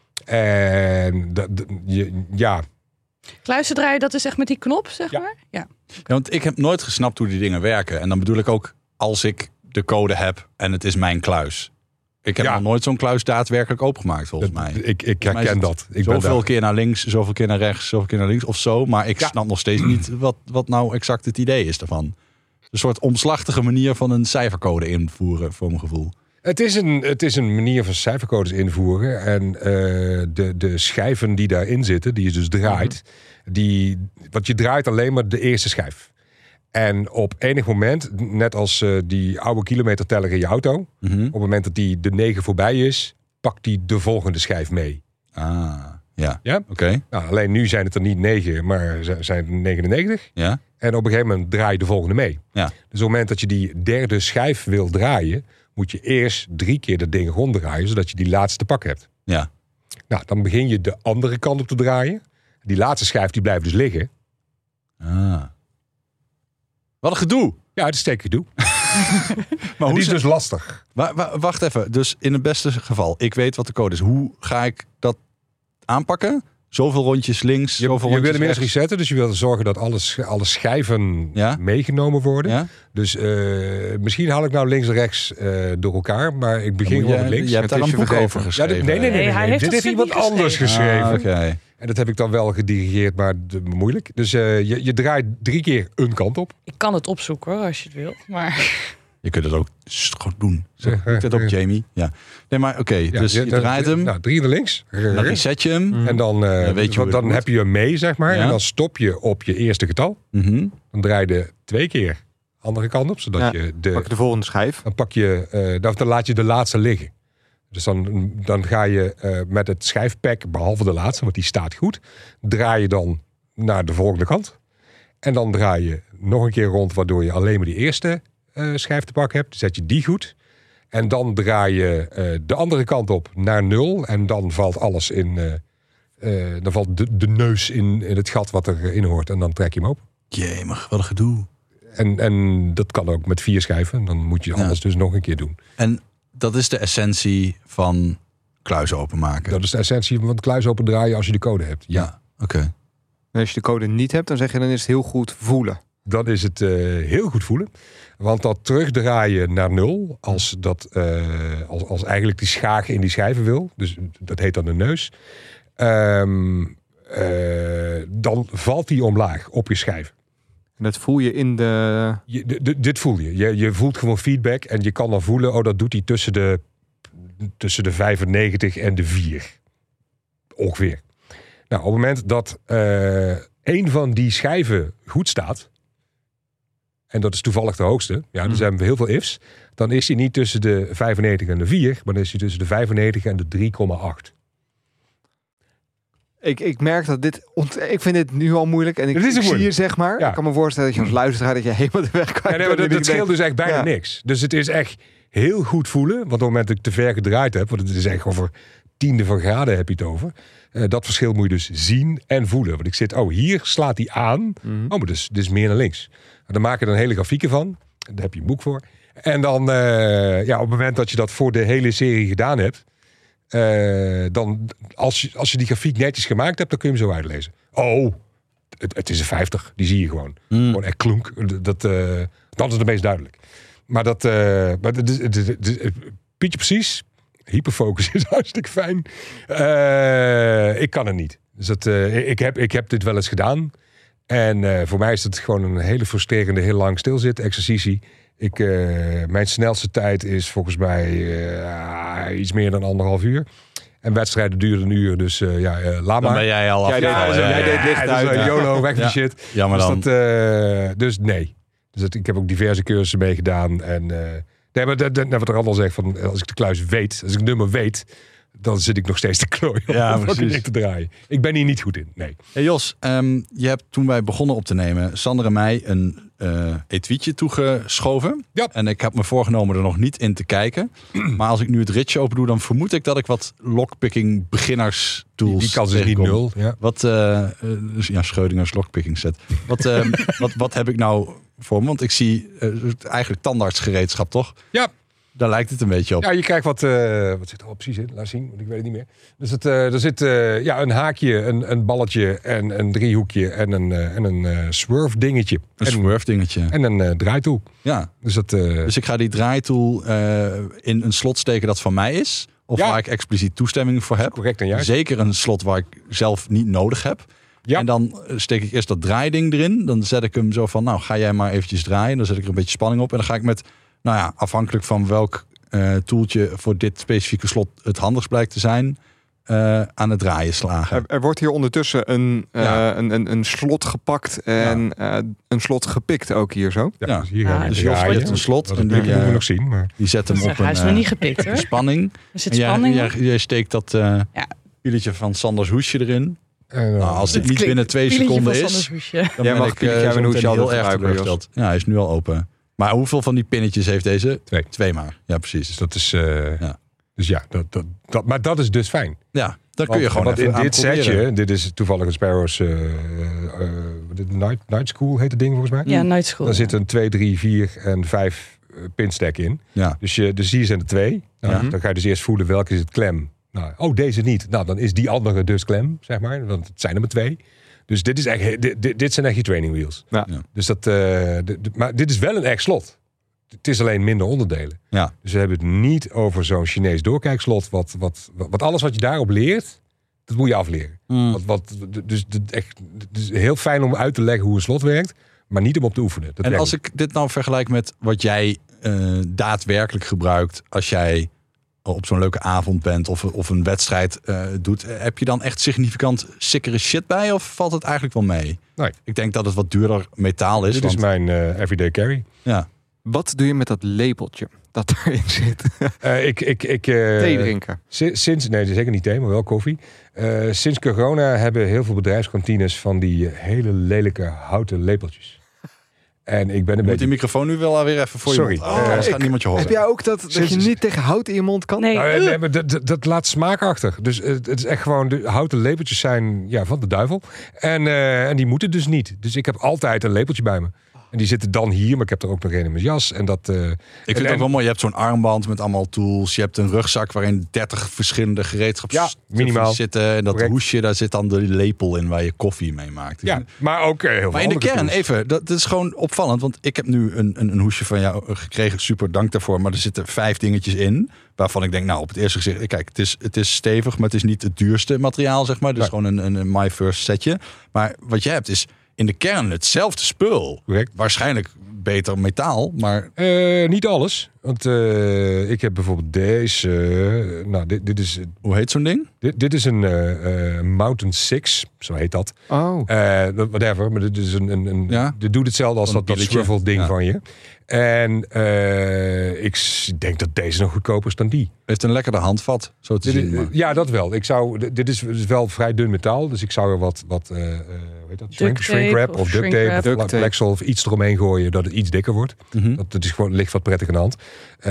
En dat, je, ja. Kluizen draaien, dat is echt met die knop, zeg ja. maar? Ja. ja, want ik heb nooit gesnapt hoe die dingen werken. En dan bedoel ik ook, als ik de code heb en het is mijn kluis. Ik heb ja. nog nooit zo'n kluis daadwerkelijk opengemaakt, volgens mij. Ik, ik herken dat. Ik zoveel ben keer naar links, zoveel keer naar rechts, zoveel keer naar links of zo. Maar ik ja. snap nog steeds niet wat, wat nou exact het idee is daarvan. Een soort omslachtige manier van een cijfercode invoeren, voor mijn gevoel. Het is een, het is een manier van cijfercodes invoeren. En uh, de, de schijven die daarin zitten, die je dus draait. Mm-hmm. Die, want je draait alleen maar de eerste schijf. En op enig moment, net als uh, die oude kilometerteller in je auto. Mm-hmm. Op het moment dat die de negen voorbij is, pakt die de volgende schijf mee. Ah, ja. Ja? Oké. Okay. Nou, alleen nu zijn het er niet negen, maar zijn het negenennegentig. Ja. En op een gegeven moment draai je de volgende mee. Ja. Dus op het moment dat je die derde schijf wil draaien, moet je eerst drie keer dat ding ronddraaien, zodat je die laatste te pakken hebt. Ja. Nou, dan begin je de andere kant op te draaien. Die laatste schijf die blijft dus liggen. Ah. Wat een gedoe. Ja, het is steeds gedoe. Maar hoe is dus lastig. Maar, maar, wacht even. Dus in het beste geval, ik weet wat de code is. Hoe ga ik dat aanpakken? Zoveel rondjes links, je, zoveel je rondjes wil hem eerst resetten, dus je wil zorgen dat alles, alle schijven ja? meegenomen worden. Ja? Dus uh, misschien haal ik nou links en rechts uh, door elkaar, maar ik begin gewoon met links. Je hebt daar een boek over geschreven. Ja, nee, nee, nee. nee, nee, nee. Heeft Dit heeft iemand geschreven. anders geschreven. Ah, okay. En dat heb ik dan wel gedirigeerd, maar de, moeilijk. Dus uh, je, je draait drie keer een kant op. Ik kan het opzoeken hoor, als je het wilt. Maar... Je kunt het ook gewoon doen. Zo, ik het op Jamie. Ja. Nee, maar oké. Okay, ja, dus je, je draait hem. Nou, drie naar links. Dan reset je hem. En dan, uh, dan, weet je dan heb je hem mee, zeg maar. Ja. En dan stop je op je eerste getal. Mm-hmm. Dan draai je twee keer andere kant op. Zodat ja, je de, pak je de volgende schijf. Dan, pak je, uh, dan, dan laat je de laatste liggen. Dus dan, dan ga je uh, met het schijfpack, behalve de laatste, want die staat goed. Draai je dan naar de volgende kant. En dan draai je nog een keer rond, waardoor je alleen maar die eerste Uh, schijf te pakken hebt, zet je die goed. En dan draai je uh, de andere kant op naar nul. En dan valt alles in... Uh, uh, dan valt de, de neus in, in het gat wat erin hoort. En dan trek je hem open. Jemig, wat een gedoe. En, en dat kan ook met vier schijven. Dan moet je alles ja. dus nog een keer doen. En dat is de essentie van kluis openmaken? Dat is de essentie van het kluis opendraaien als je de code hebt. Ja, ja oké. Okay. En als je de code niet hebt, dan zeg je dan is het heel goed voelen. Dan is het uh, heel goed voelen. Want dat terugdraaien naar nul, als, dat, uh, als, als eigenlijk die schaag in die schijven wil, dus dat heet dan de neus, Um, uh, dan valt die omlaag op je schijf. En dat voel je in de... Je, d- d- dit voel je. je. Je voelt gewoon feedback en je kan dan voelen... oh, dat doet hij tussen de, tussen de vijfennegentig en de vier. Ongeveer. Nou, op het moment dat uh, een van die schijven goed staat... en dat is toevallig de hoogste... ja, dan zijn we heel veel ifs... dan is hij niet tussen de vijfennegentig en de vier... maar dan is hij tussen de vijfennegentig en de drie komma acht. Ik, ik merk dat dit... Ont- ik vind dit nu al moeilijk. En ik, ik zie je, zeg maar... Ja. Ik kan me voorstellen dat je als luisteraar... dat je helemaal de weg kan. Ja, nee, maar dat, dat scheelt dus echt bijna ja. niks. Dus het is echt heel goed voelen. Want op het moment dat ik te ver gedraaid heb... want het is echt over tiende van graden heb je het over... Uh, dat verschil moet je dus zien en voelen. Want ik zit... oh, hier slaat hij aan. Mm-hmm. Oh, maar dus, dus meer naar links. En dan maak je er een hele grafieken van. Daar heb je een boek voor. En dan... Uh, ja, op het moment dat je dat voor de hele serie gedaan hebt... Uh, dan, als je, als je die grafiek netjes gemaakt hebt, dan kun je hem zo uitlezen. Oh, het, het is een vijftig. Die zie je gewoon. Mm. Gewoon echt klonk. Dat, uh, dat is het meest duidelijk. Maar dat, uh, maar dat, dat, dat, dat, Pietje precies. Hyperfocus is hartstikke fijn. Uh, ik kan het niet. Dus dat, uh, ik, heb, ik heb dit wel eens gedaan. En uh, voor mij is het gewoon een hele frustrerende, heel lang stilzitten exercitie. Ik, uh, mijn snelste tijd is volgens mij uh, iets meer dan anderhalf uur. En wedstrijden duren een uur, dus uh, ja, uh, laat maar. Dan ben jij al af. Jij deed, ja, ja, jij deed licht ja, uit. Dus, uh, YOLO, weg die ja. shit. Ja, maar dus, dan... dat, uh, dus nee. Dus dat, ik heb ook diverse cursussen mee gedaan. En, uh, nee, maar dat, dat, wat er al zegt, van, als ik de kluis weet, als ik het nummer weet... dan zit ik nog steeds te klooien om ja, fucking te draaien. Ik ben hier niet goed in, nee. Hey Jos, um, je hebt toen wij begonnen op te nemen... Sander en mij een uh, etuietje toegeschoven. Ja. En ik heb me voorgenomen er nog niet in te kijken. Maar als ik nu het ritje open doe... dan vermoed ik dat ik wat lockpicking beginners tools Die, die kans is niet nul. Ja. Wat, uh, uh, ja, Schrodinger's lockpicking set. Wat, uh, wat, wat heb ik nou voor me? Want ik zie uh, eigenlijk tandartsgereedschap, toch? Ja. Daar lijkt het een beetje op. Ja, je krijgt wat... Uh, wat zit er al precies in? Laat zien, want ik weet het niet meer. Dus het, uh, er zit uh, ja, een haakje, een, een balletje en een driehoekje en een, uh, en een uh, swerve dingetje. Een en, swerve dingetje. En een uh, draaitool. Ja. Dus, dat, uh, dus ik ga die draaitool uh, in een slot steken dat van mij is. Of ja. waar ik expliciet toestemming voor heb. Correct en juist. Zeker een slot waar ik zelf niet nodig heb. Ja. En dan steek ik eerst dat draaiding erin. Dan zet ik hem zo van, nou ga jij maar eventjes draaien. Dan zet ik er een beetje spanning op. En dan ga ik met, nou ja, afhankelijk van welk uh, toeltje voor dit specifieke slot het handigst blijkt te zijn, uh, aan het draaien slagen. Er, er wordt hier ondertussen een, uh, ja. een, een, een slot gepakt en ja. uh, een slot gepikt ook hier zo. Ja, ja. Dus hier gaan we dus Jos pakt een slot dat en die, uh, we nog zien, maar die zet hem zeg, op een, hij is nog niet gepikt, uh, spanning. Er zit spanning jij, jij, jij steekt dat uh, ja. pieletje van Sanders hoesje erin. En, uh, nou, als dit niet binnen twee seconden is, dan jij ben mag ik uh, een hoesje heel erg teleurgesteld. Ja, hij is nu al open. Maar hoeveel van die pinnetjes heeft deze? Twee. Twee maar. Ja, precies. Dus dat is... Uh, ja. Dus ja, dat, dat, dat, maar dat is dus fijn. Ja, dat kun je gewoon want even in dit proberen. setje, dit is toevallig een Sparrows uh, uh, Night, Night School heet het ding volgens mij. Ja, Night School. Daar zit een twee, drie, vier en vijf uh, pinstack in. Ja. Dus, je, dus hier zijn er twee. Nou, ja. Dan ga je dus eerst voelen welke is het klem. Nou, oh, deze niet. Nou, dan is die andere dus klem, zeg maar. Want het zijn er maar twee. Dus dit, is echt, dit, dit zijn echt je training wheels. Ja. Ja. Dus dat, uh, de, de, maar dit is wel een echt slot. Het is alleen minder onderdelen. Ja. Dus we hebben het niet over zo'n Chinees doorkijkslot. Wat, wat, wat alles wat je daarop leert, dat moet je afleren. Mm. Wat, wat, dus echt, het is heel fijn om uit te leggen hoe een slot werkt, maar niet om op te oefenen. Dat en als niet. ik dit nou vergelijk met wat jij uh, daadwerkelijk gebruikt als jij op zo'n leuke avond bent of, of een wedstrijd uh, doet, heb je dan echt significant sikkere shit bij of valt het eigenlijk wel mee? Nee. Ik denk dat het wat duurder metaal is. Dit want... is mijn uh, everyday carry. Ja. Wat doe je met dat lepeltje dat erin zit? uh, ik, ik, ik, uh, thee drinken? Sinds, nee, zeker niet thee, maar wel koffie. Uh, sinds corona hebben heel veel bedrijfskantines van die hele lelijke houten lepeltjes. En ik ben een je beetje... moet die microfoon nu wel weer even voor Sorry. je mond. Oh, anders gaat niemand je horen. Heb jij ook dat, dat je niet tegen hout in je mond kan? Nee, nou, nee maar dat, dat, dat laat smaakachtig. Dus het is echt gewoon, de houten lepeltjes zijn ja, van de duivel. En, uh, en die moeten dus niet. Dus ik heb altijd een lepeltje bij me. En die zitten dan hier, maar ik heb er ook nog een in mijn jas. En dat, uh, ik vind en, het ook wel mooi. Je hebt zo'n armband met allemaal tools. Je hebt een rugzak waarin dertig verschillende gereedschapsstukken ja, minimaal zitten. En dat Correct. hoesje, daar zit dan de lepel in waar je koffie mee maakt. Dus ja, maar ook uh, heel veel Maar in de kern, tools. even, dat, dat is gewoon opvallend. Want ik heb nu een, een, een hoesje van jou gekregen. Super, dank daarvoor. Maar er zitten vijf dingetjes in. Waarvan ik denk, nou, op het eerste gezicht... Kijk, het is, het is stevig, maar het is niet het duurste materiaal, zeg maar. Het is Nee. gewoon een, een, een my first setje. Maar wat je hebt is in de kern hetzelfde spul. Correct. Waarschijnlijk beter metaal, maar... Uh, niet alles. Want uh, ik heb bijvoorbeeld deze. Uh, nou, dit, dit is... Hoe heet zo'n ding? Dit, dit is een uh, uh, Mountain Six, zo heet dat. Oh. Uh, whatever, maar dit is een... een, een Ja? dit doet hetzelfde als Een dat, dat pilletje. swivel ding Ja. van je. En uh, ik denk dat deze nog goedkoper is dan die. Heeft een lekkerder handvat, zo te Dit zien. is, Maar. ja, dat wel. Ik zou, dit is, is wel vrij dun metaal, dus ik zou er wat, wat uh, uh, hoe heet dat? Shrink, Duct shrink tape wrap of of duct shrink tape wrap. of Duct la- tape. Lexol of iets eromheen gooien dat het iets dikker wordt. Mhm. Dat, dat is gewoon, ligt wat prettig in de hand.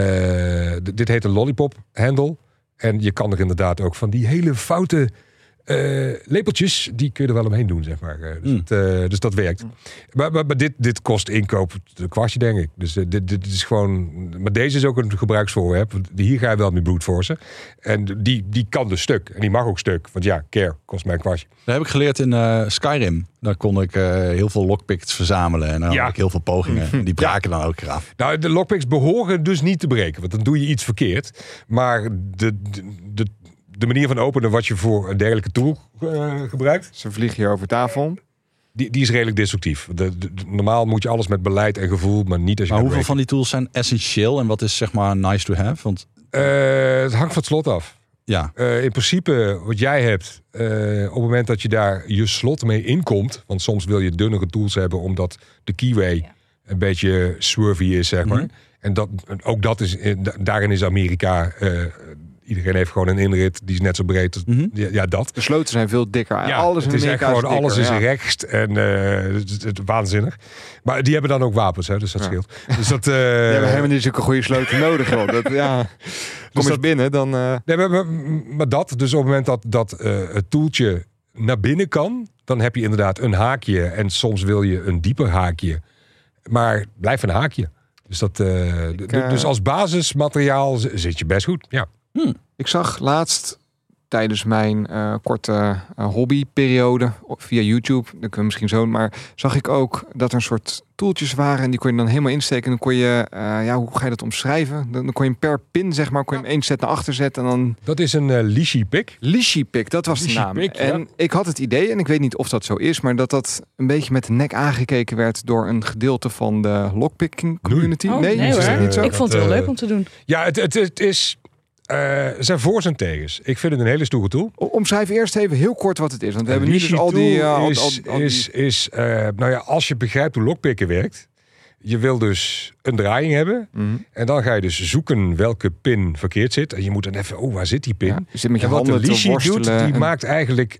Uh, d- dit heet een lollipop handle. En je kan er inderdaad ook van die hele foute uh, lepeltjes, die kun je er wel omheen doen, zeg maar. Uh, dus, Mm. het, uh, dus dat werkt. Mm. Maar, maar, maar dit, dit kost inkoop een kwartje, denk ik. Dus uh, dit, dit is gewoon... Maar deze is ook een gebruiksvoorwerp. Want hier ga je wel mee brute-forcen. En die, die kan dus stuk. En die mag ook stuk. Want ja, care kost mij een kwartje. Dat heb ik geleerd in uh, Skyrim. Daar kon ik uh, heel veel lockpicks verzamelen. En dan Ja. had ik heel veel pogingen. En die braken dan ook eraf. Nou, de lockpicks behoren dus niet te breken. Want dan doe je iets verkeerd. Maar de, de, de, de manier van openen wat je voor een dergelijke tool uh, gebruikt... Ze vliegen hier over tafel. Die, die is redelijk destructief. De, de, de- normaal moet je alles met beleid en gevoel, maar niet als je Maar gaat hoeveel van die tools zijn essentieel? En wat is zeg maar nice to have? Want breken. Uh, het hangt van het slot af. ja, Uh, in principe, wat jij hebt, uh, op het moment dat je daar je slot mee inkomt, want soms wil je dunnere tools hebben, omdat de keyway Ja. een beetje swervy is, zeg maar. Mhm. En dat, ook dat is, daarin is Amerika, uh, iedereen heeft gewoon een inrit, die is net zo breed. Mhm. Ja, ja, dat. De sloten zijn veel dikker. Ja, alles in het is echt Amerika gewoon, alles dikker, is ja. recht en uh, het, het, het- waanzinnig. Maar die hebben dan ook wapens, hè, dus dat Ja. scheelt. Dus dat, uh, Die hebben helemaal niet zulke goede sloten nodig. Joh. Dat, ja. Kom eens dat- binnen, dan... eh, Nee, maar, maar, maar dat, dus op het moment dat, dat uh, het toeltje naar binnen kan, dan heb je inderdaad een haakje. En soms wil je een dieper haakje. Maar blijf een haakje. Dus, dat, uh, Ik, d- uh, dus als basismateriaal z- zit je best goed. Ja. Ik zag laatst tijdens mijn uh, korte uh, hobbyperiode via YouTube, dat kunnen we misschien zo, maar zag ik ook dat er een soort toeltjes waren en die kon je dan helemaal insteken. En dan kon je, uh, ja, hoe ga je dat omschrijven? Dan, dan kon je hem per pin, zeg maar, kon je hem één set naar achter zetten en dan Dat is een uh, Lishi pick. Lishi pick, dat was de Lishi naam. pick, ja. En ik had het idee, en ik weet niet of dat zo is, maar dat dat een beetje met de nek aangekeken werd door een gedeelte van de lockpicking community. Oh, nee, nee is dat hoor. niet zo? Ik vond het heel Dat, uh, leuk om te doen. Ja, het, het, het is... Uh, er zijn voor's en tegens. Ik vind het een hele stoere tool. O- Omschrijf eerst even heel kort wat het is. Want we hebben nu dus Lishi al die... tool uh, al, is, al- al die- is, is uh, nou ja, als je begrijpt hoe lockpicken werkt, je wil dus een draaiing hebben. Mhm. En dan ga je dus zoeken welke pin verkeerd zit. En je moet dan even, oh, waar zit die pin? Ja, je zit met je en wat de handen te Lishi doet, worstelen. die en- maakt eigenlijk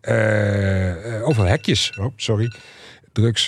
uh, uh, overal hekjes. Oh, sorry. Drugs.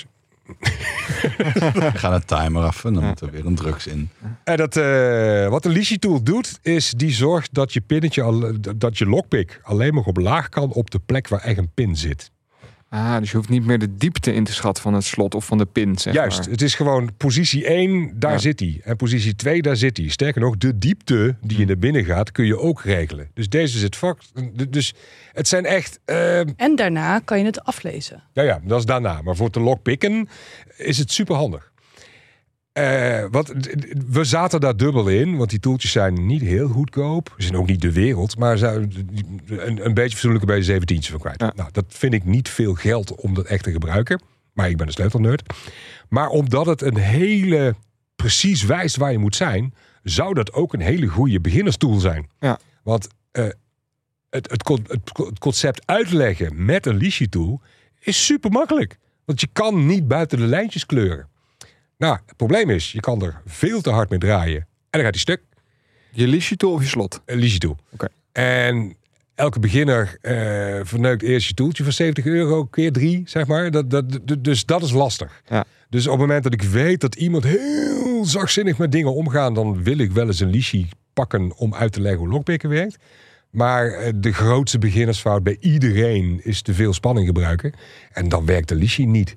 we gaan een timer af en dan Ja. moet er weer een drugs in. En dat, uh, wat de Lishi tool doet, is die zorgt dat je pinnetje, al, dat je lockpick alleen maar op laag kan op de plek waar echt een pin zit. Ah, dus je hoeft niet meer de diepte in te schatten van het slot of van de pin, zeg Juist, maar. het is gewoon positie één, daar Ja. zit hij. En positie twee, daar zit hij. Sterker nog, de diepte die je naar binnen gaat, kun je ook regelen. Dus deze zit vak. Dus het zijn echt... Uh, En daarna kan je het aflezen. ja, ja, dat is daarna. Maar voor te lockpicken is het super handig. Uh, wat, we zaten daar dubbel in, want die toeltjes zijn niet heel goedkoop. Ze zijn ook niet de wereld, maar zijn een, een beetje fatsoenlijke bij de zeventientjes van kwijt. Ja. Nou, dat vind ik niet veel geld om dat echt te gebruiken. Maar ik ben een sleutelnerd. Maar omdat het een hele precies wijst waar je moet zijn, zou dat ook een hele goede beginnerstoel zijn. Ja. Want uh, het, het, het, het concept uitleggen met een Lishi tool is super makkelijk. Want je kan niet buiten de lijntjes kleuren. Nou, het probleem is, je kan er veel te hard mee draaien. En dan gaat hij stuk. Je Lishi tool of je slot? Een Lishi tool. Oké. En elke beginner uh, verneukt eerst je toeltje van zeventig euro keer drie, zeg maar. Dat, dat, d- dus dat is lastig. Ja. Dus op het moment dat ik weet dat iemand heel zachtzinnig met dingen omgaat, dan wil ik wel eens een Lishi pakken om uit te leggen hoe lockpicken werkt. Maar uh, de grootste beginnersfout bij iedereen is te veel spanning gebruiken. En dan werkt de Lishi niet.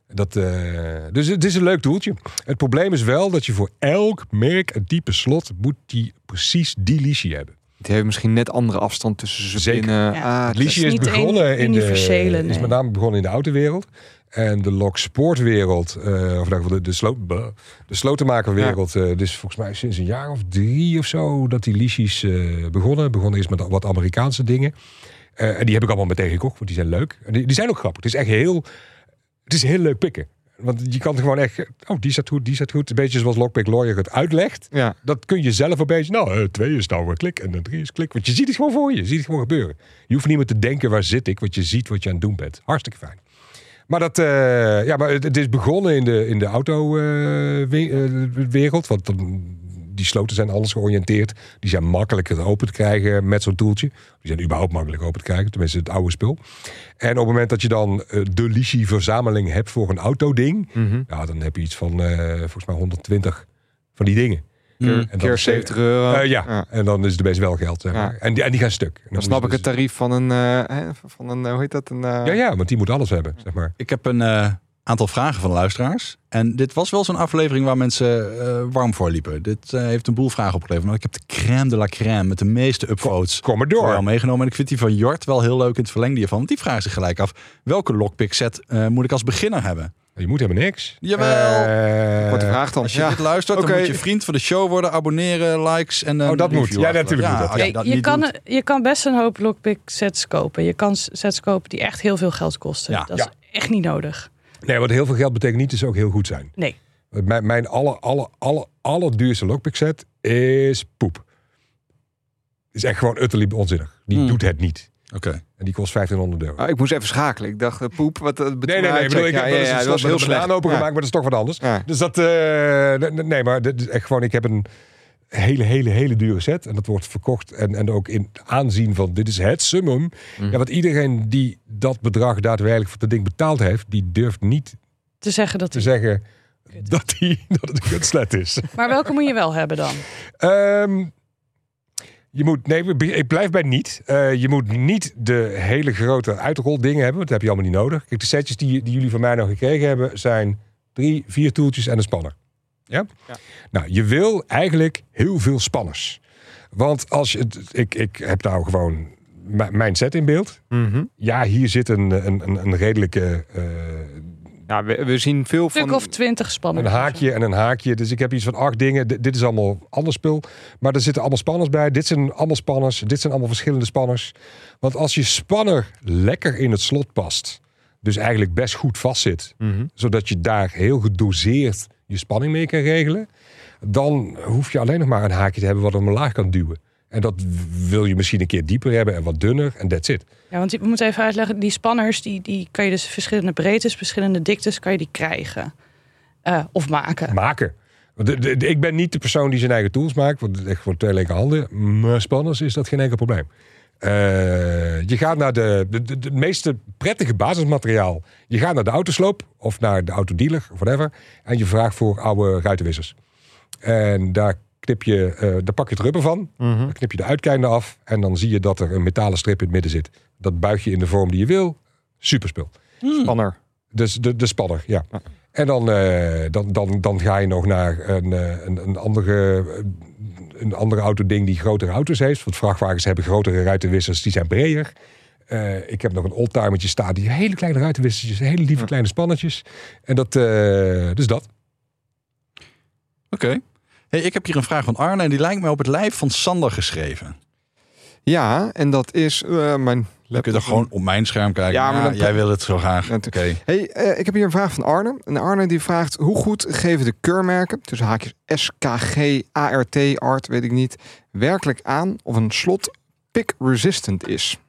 Dat, uh, dus het is een leuk toeltje. Het probleem is wel dat je voor elk merk en type slot moet die precies die lichie hebben. Die hebben misschien net andere afstand tussen ze Zeker. binnen. Ja. Ah, Het lichie is, niet begonnen in de, universele, nee. is met name begonnen in de autowereld. En de loksportwereld, uh, of in ieder geval de, de, sloot, de slotenmakerwereld, ja. uh, dus volgens mij sinds een jaar of drie of zo dat die lichies uh, begonnen. Begonnen is met wat Amerikaanse dingen. Uh, en die heb ik allemaal meteen gekocht, want die zijn leuk. En die, die zijn ook grappig. Het is echt heel, het is heel leuk pikken. Want je kan gewoon echt, oh, die staat goed, die staat goed. Een beetje zoals Lockpick Lawyer het uitlegt. Ja. Dat kun je zelf een beetje, nou, uh, twee is nou weer klik en dan drie is klik. Want je ziet het gewoon voor je, je ziet het gewoon gebeuren. Je hoeft niet meer te denken, waar zit ik? Want je ziet wat je aan het doen bent. Hartstikke fijn. Maar, dat, uh, ja, maar het, het is begonnen in de, in de autowereld. Uh, want dan, die sloten zijn anders georiënteerd. Die zijn makkelijker open te krijgen met zo'n toeltje. Die zijn überhaupt makkelijk open te krijgen. Tenminste, het oude spul. En op het moment dat je dan uh, de lichie-verzameling hebt voor een autoding. Mm-hmm. Ja, dan heb je iets van uh, volgens mij honderdtwintig van die dingen. Keer, en keer zeventig euro. Uh, ja. ja, en dan is het best wel geld. Zeg maar. ja. en, die, en die gaan stuk. Dan, dan snap ik dus het tarief van een, uh, van een, hoe heet dat? Een, uh... Ja, ja, want die moet alles hebben, zeg maar. Ik heb een uh, aantal vragen van de luisteraars. En dit was wel zo'n aflevering waar mensen uh, warm voor liepen. Dit uh, heeft een boel vragen opgeleverd. Maar ik heb de crème de la crème met de meeste upvotes Kom maar door. wel meegenomen. En ik vind die van Jort wel heel leuk in het verlengde hiervan. Want die vragen zich gelijk af. Welke lockpick set uh, moet ik als beginner hebben? Je moet helemaal niks. Jawel. Uh, Wat de vraag dan? Als je ja. dit luistert, okay. dan moet je vriend van de show worden, abonneren, likes en een Oh, dat moet. Ja, natuurlijk ja, moet dat. Ja, je, dat je, kan, doet. je kan best een hoop lockpick sets kopen. Je kan sets kopen die echt heel veel geld kosten. Ja. Dat ja. is echt niet nodig. Nee, wat heel veel geld betekent niet, dus ook heel goed zijn. Nee. Mijn, mijn aller, aller, aller, allerduurste lockpick set is poep. Is echt gewoon utterly onzinnig. Die hmm. doet het niet. Oké. Okay. En die kost vijftienhonderd euro. Ah, ik moest even schakelen. Ik dacht, uh, poep, wat uh, Nee, nee, nee. Ik, bedoel, ik ja, heb ja, ja, ja, dat was heel slecht opengemaakt, ja. Maar dat is toch wat anders. Ja. Dus dat, uh, nee, maar dat is echt gewoon, ik heb een hele, hele, hele dure set. En dat wordt verkocht en, en ook in aanzien van, dit is het summum. Mm. Ja, want iedereen die dat bedrag daadwerkelijk voor het ding betaald heeft, die durft niet te zeggen dat, te zeggen dat, die, dat het een kutslet is. Maar welke moet je wel hebben dan? Um, Je moet, nee, ik blijf bij niet. Uh, je moet niet de hele grote uitroldingen hebben. Dat heb je allemaal niet nodig. Kijk, de setjes die, die jullie van mij nog gekregen hebben zijn drie, vier toeltjes en een spanner. Ja? Ja. Nou, je wil eigenlijk heel veel spanners. Want als je, ik, ik heb nou gewoon m- mijn set in beeld. Mm-hmm. Ja, hier zit een, een, een redelijke... Uh, Ja, we, we zien veel van... Een stuk of twintig spanners. Een haakje en een haakje. Dus ik heb iets van acht dingen. D- dit is allemaal ander spul. Maar er zitten allemaal spanners bij. Dit zijn allemaal spanners. Dit zijn allemaal verschillende spanners. Want als je spanner lekker in het slot past. Dus eigenlijk best goed vastzit. Mm-hmm. Zodat je daar heel gedoseerd je spanning mee kan regelen. Dan hoef je alleen nog maar een haakje te hebben wat hem omlaag kan duwen. En dat wil je misschien een keer dieper hebben en wat dunner. En that's it. Ja, want we moeten even uitleggen. Die spanners, die, die kan je dus verschillende breedtes, verschillende diktes, kan je die krijgen. Uh, of maken. Maken. De, de, de, ik ben niet de persoon die zijn eigen tools maakt. Want het is echt voor twee linker handen. Maar spanners is dat geen enkel probleem. Uh, je gaat naar de, de, de, de meeste prettige basismateriaal. Je gaat naar de autosloop of naar de autodealer of whatever. En je vraagt voor oude ruitenwissers. En daar knip je, uh, daar pak je het rubber van. Mm-hmm. Dan knip je de uiteinden af. En dan zie je dat er een metalen strip in het midden zit. Dat buig je in de vorm die je wil. Superspul. Mm. Spanner. Dus de, de spanner, ja. ja. En dan, uh, dan, dan, dan ga je nog naar een, een, een andere... een andere autoding die grotere auto's heeft. Want vrachtwagens hebben grotere ruitenwissers, die zijn breder. Uh, ik heb nog een oldtimertje staan, die hele kleine ruitenwissertjes, hele lieve kleine spannetjes. En dat, uh, dus dat. Oké. Okay. Hey, ik heb hier een vraag van Arne en die lijkt me op het lijf van Sander geschreven. Ja, en dat is uh, mijn... Je kunt er gewoon op mijn scherm kijken. Ja, maar ja, dan... Jij wil het zo graag. Oké. Okay. Hey, uh, ik heb hier een vraag van Arne. En Arne die vraagt, hoe goed geven de keurmerken, tussen haakjes S K G, A R T, Art, weet ik niet, werkelijk aan of een slot pick resistant is?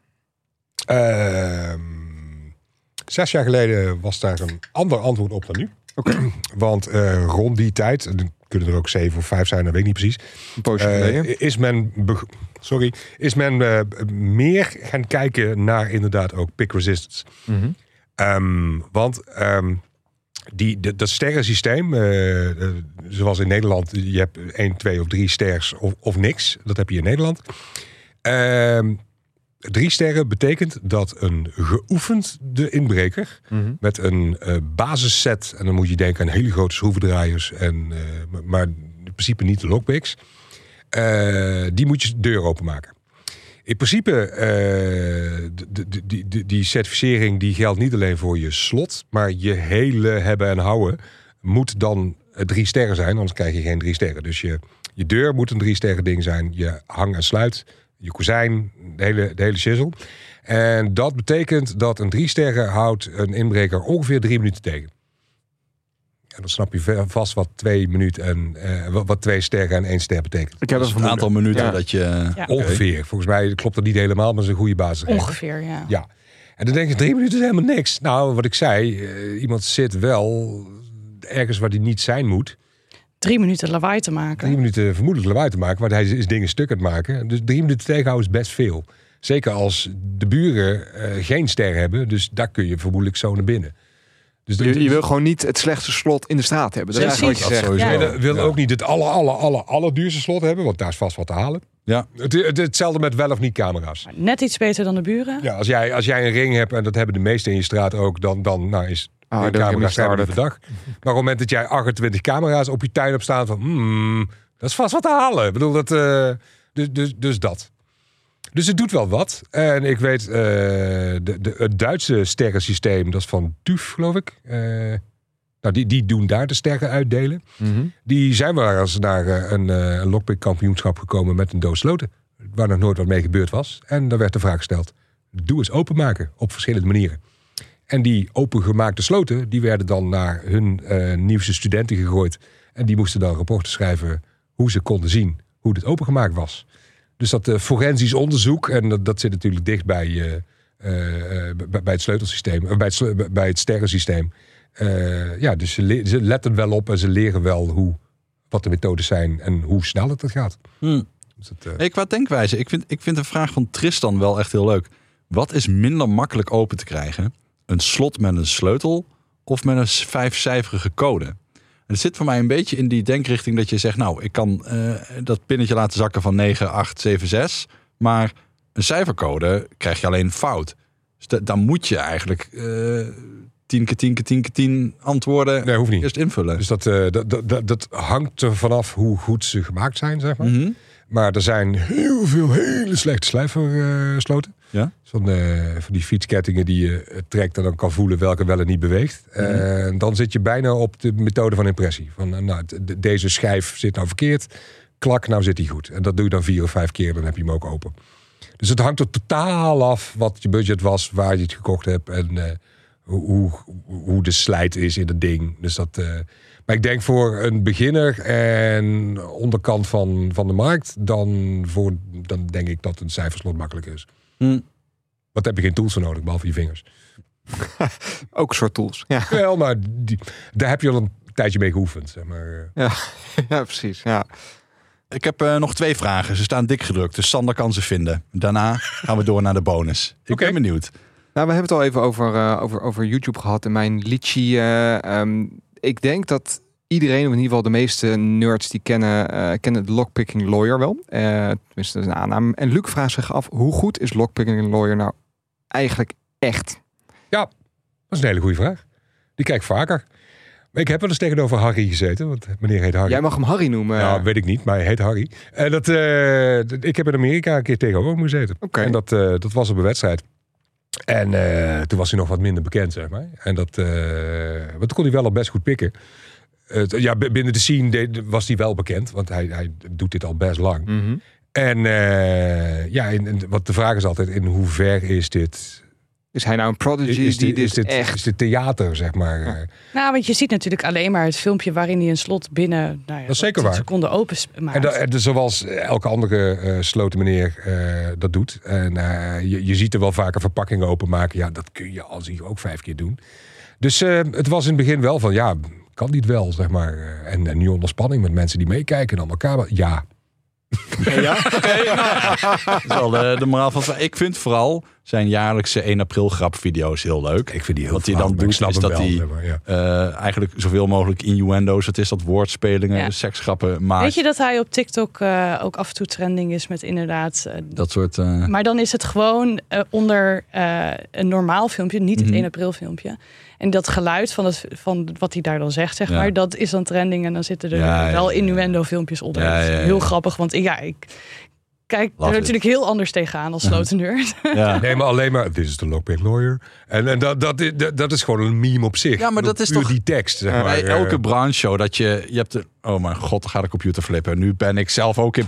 Uh, zes jaar geleden was daar een ander antwoord op dan nu. Okay. Want uh, rond die tijd, er kunnen er ook zeven of vijf zijn, dat weet ik niet precies. Uh, is men, be- sorry, is men uh, meer gaan kijken naar inderdaad ook pick resistance. Mm-hmm. Um, want um, die, de, dat sterrensysteem, uh, uh, zoals in Nederland, je hebt één, twee of drie sters of, of niks. Dat heb je in Nederland. Um, Drie sterren betekent dat een geoefende inbreker Mm-hmm. met een uh, basisset, en dan moet je denken aan hele grote schroevendraaiers, en, uh, maar in principe niet de lockpicks, uh, die moet je deur openmaken. In principe, uh, de, de, die, die, die certificering die geldt niet alleen voor je slot, maar je hele hebben en houden moet dan drie sterren zijn, anders krijg je geen drie sterren. Dus je, je deur moet een drie sterren ding zijn, je hang en sluit, je kozijn, de hele, de hele shizzle. En dat betekent dat een drie sterren houdt een inbreker ongeveer drie minuten tegen. En dan snap je vast wat twee minuten en uh, wat twee sterren en één ster betekent. Ik heb Dus een aantal minuten ja. dat je... Ja. Ongeveer. Volgens mij klopt dat niet helemaal, maar dat is een goede basis. Ongeveer, ja. Ja. En dan denk je, drie minuten is helemaal niks. Nou, wat ik zei, uh, iemand zit wel ergens waar hij niet zijn moet. Drie minuten lawaai te maken. Drie minuten vermoedelijk lawaai te maken, want hij is dingen stuk aan het maken. Dus drie minuten tegenhouden is best veel. Zeker als de buren uh, geen ster hebben, dus daar kun je vermoedelijk zo naar binnen. Dus je, je wil gewoon niet het slechtste slot in de straat hebben. Dat is eigenlijk wat je zegt. Ja. Je wil ja. ook niet het aller, aller, aller, allerduurste slot hebben, want daar is vast wat te halen. Ja. Het, het, hetzelfde met wel of niet camera's. Net iets beter dan de buren. Ja, als jij, als jij een ring hebt, en dat hebben de meesten in je straat ook, dan, dan nou, is Oh, een camera sterven per dag. Maar op het moment dat jij achtentwintig camera's op je tuin hebt staan, van hmm, dat is vast wat te halen. Ik bedoel, dat, uh, dus, dus, dus dat. Dus het doet wel wat. En ik weet, uh, de, de, het Duitse sterrensysteem, dat is van T U F, geloof ik. Uh, nou, die, die doen daar de sterren uitdelen. Mm-hmm. Die zijn wel eens naar uh, een, uh, een lockpick kampioenschap gekomen met een doos sloten. Waar nog nooit wat mee gebeurd was. En daar werd de vraag gesteld, doe eens openmaken op verschillende manieren. En die opengemaakte sloten, die werden dan naar hun uh, nieuwste studenten gegooid. En die moesten dan rapporten schrijven hoe ze konden zien hoe dit opengemaakt was. Dus dat uh, forensisch onderzoek, en dat, dat zit natuurlijk dicht bij, uh, uh, bij, bij het sleutelsysteem, uh, bij, het, bij het sterrensysteem. Uh, ja, dus ze, le- ze letten wel op en ze leren wel hoe, wat de methodes zijn en hoe snel het gaat. Hmm. Dus dat, uh... hey, qua denkwijze, ik vind, ik vind de vraag van Tristan wel echt heel leuk. Wat is minder makkelijk open te krijgen? Een slot met een sleutel of met een vijfcijferige code? En het zit voor mij een beetje in die denkrichting dat je zegt, nou, ik kan uh, dat pinnetje laten zakken van negen, acht, zeven, zes. Maar een cijfercode krijg je alleen fout. Dus da- dan moet je eigenlijk uh, tien keer tien keer tien keer tien antwoorden nee, hoeft niet. eerst invullen. Dus dat, uh, dat, dat, dat hangt er vanaf hoe goed ze gemaakt zijn, zeg maar. Mm-hmm. Maar er zijn heel veel hele slechte slijversloten. Ja? Van, uh, van die fietskettingen die je trekt en dan kan voelen welke wel en niet beweegt. Mm-hmm. Uh, dan zit je bijna op de methode van impressie. Van, uh, nou, de, deze schijf zit nou verkeerd. Klak, nou zit die goed. En dat doe je dan vier of vijf keer, dan heb je hem ook open. Dus het hangt er totaal af wat je budget was, waar je het gekocht hebt en uh, hoe, hoe de slijt is in het ding. Dus dat... Uh, Maar ik denk voor een beginner en onderkant van, van de markt, dan, voor, dan denk ik dat een cijferslot makkelijker is. Hmm. Wat heb je geen tools voor nodig, behalve je vingers. Ook een soort tools. Ja, Wel, maar die, daar heb je al een tijdje mee geoefend. Zeg maar. ja. ja precies. Ja. Ik heb uh, nog twee vragen. Ze staan dik gedrukt, dus Sander kan ze vinden. Daarna gaan we door naar de bonus. Ik okay. ben benieuwd. Nou, we hebben het al even over, uh, over, over YouTube gehad en mijn Litchi. Uh, um, ik denk dat iedereen, of in ieder geval de meeste nerds die kennen, uh, kennen de Lockpicking Lawyer wel. Uh, tenminste, dat is een aanname. En Luc vraagt zich af, hoe goed is Lockpicking Lawyer nou eigenlijk echt? Ja, dat is een hele goede vraag. Die kijk ik vaker. Maar ik heb wel eens tegenover Harry gezeten, want meneer heet Harry. Jij mag hem Harry noemen. Nou, weet ik niet, maar hij heet Harry. En dat, uh, ik heb in Amerika een keer tegenover hem gezeten. Okay. En dat, uh, dat was op een wedstrijd. En uh, toen was hij nog wat minder bekend, zeg maar. En dat, uh, maar toen kon hij wel al best goed pikken. Uh, ja, binnen de scene de, was hij wel bekend, want hij, hij doet dit al best lang. Mm-hmm. En uh, ja, in, in, wat de vraag is altijd, in hoever is dit... Is hij nou een prodigy is die dit, dit is dit echt... Is dit theater, zeg maar? Ja. Nou, want je ziet natuurlijk alleen maar het filmpje waarin hij een slot binnen nou ja, dat is zeker waar. seconden open maakt. En, da, en zoals elke andere uh, sloten meneer uh, dat doet. En uh, je, je ziet er wel vaker verpakkingen openmaken. Ja, dat kun je als hier ook vijf keer doen. Dus uh, het was in het begin wel van, ja, kan dit wel, zeg maar. En, en nu onder spanning met mensen die meekijken en allemaal elkaar. Ja. Ja, oké. Okay, nou, dat is wel de, de moraal van... Ik vind vooral, zijn jaarlijkse één april grapvideo's heel leuk. Ik vind die heel Wat hij dan flauw, maar ik doet, snap is hem dat wel, hij zeg maar, ja. uh, eigenlijk zoveel mogelijk innuendo's, het is dat woordspelingen, Ja. seksgrappen maakt. Weet je dat hij op TikTok uh, ook af en toe trending is met inderdaad... Uh, dat soort... Uh... Maar dan is het gewoon uh, onder uh, een normaal filmpje, niet het Mm-hmm. één april filmpje. En dat geluid van, het, van wat hij daar dan zegt, zeg Ja. maar, dat is dan trending. En dan zitten er Ja, ja, wel ja. innuendo filmpjes onder. Ja, Dat is ja, ja. heel grappig, want ja, ik kijk Love er it. natuurlijk heel anders tegenaan als slotenerd. Ja. Nee, maar alleen maar, dit is de Lockpick Lawyer. En, en dat, dat, dat, dat is gewoon een meme op zich. Ja, maar dat is puur toch- die tekst, zeg maar. Bij eh, elke brancheshow dat je... je hebt de, oh mijn god, dan gaat de computer flippen. Nu ben ik zelf ook in...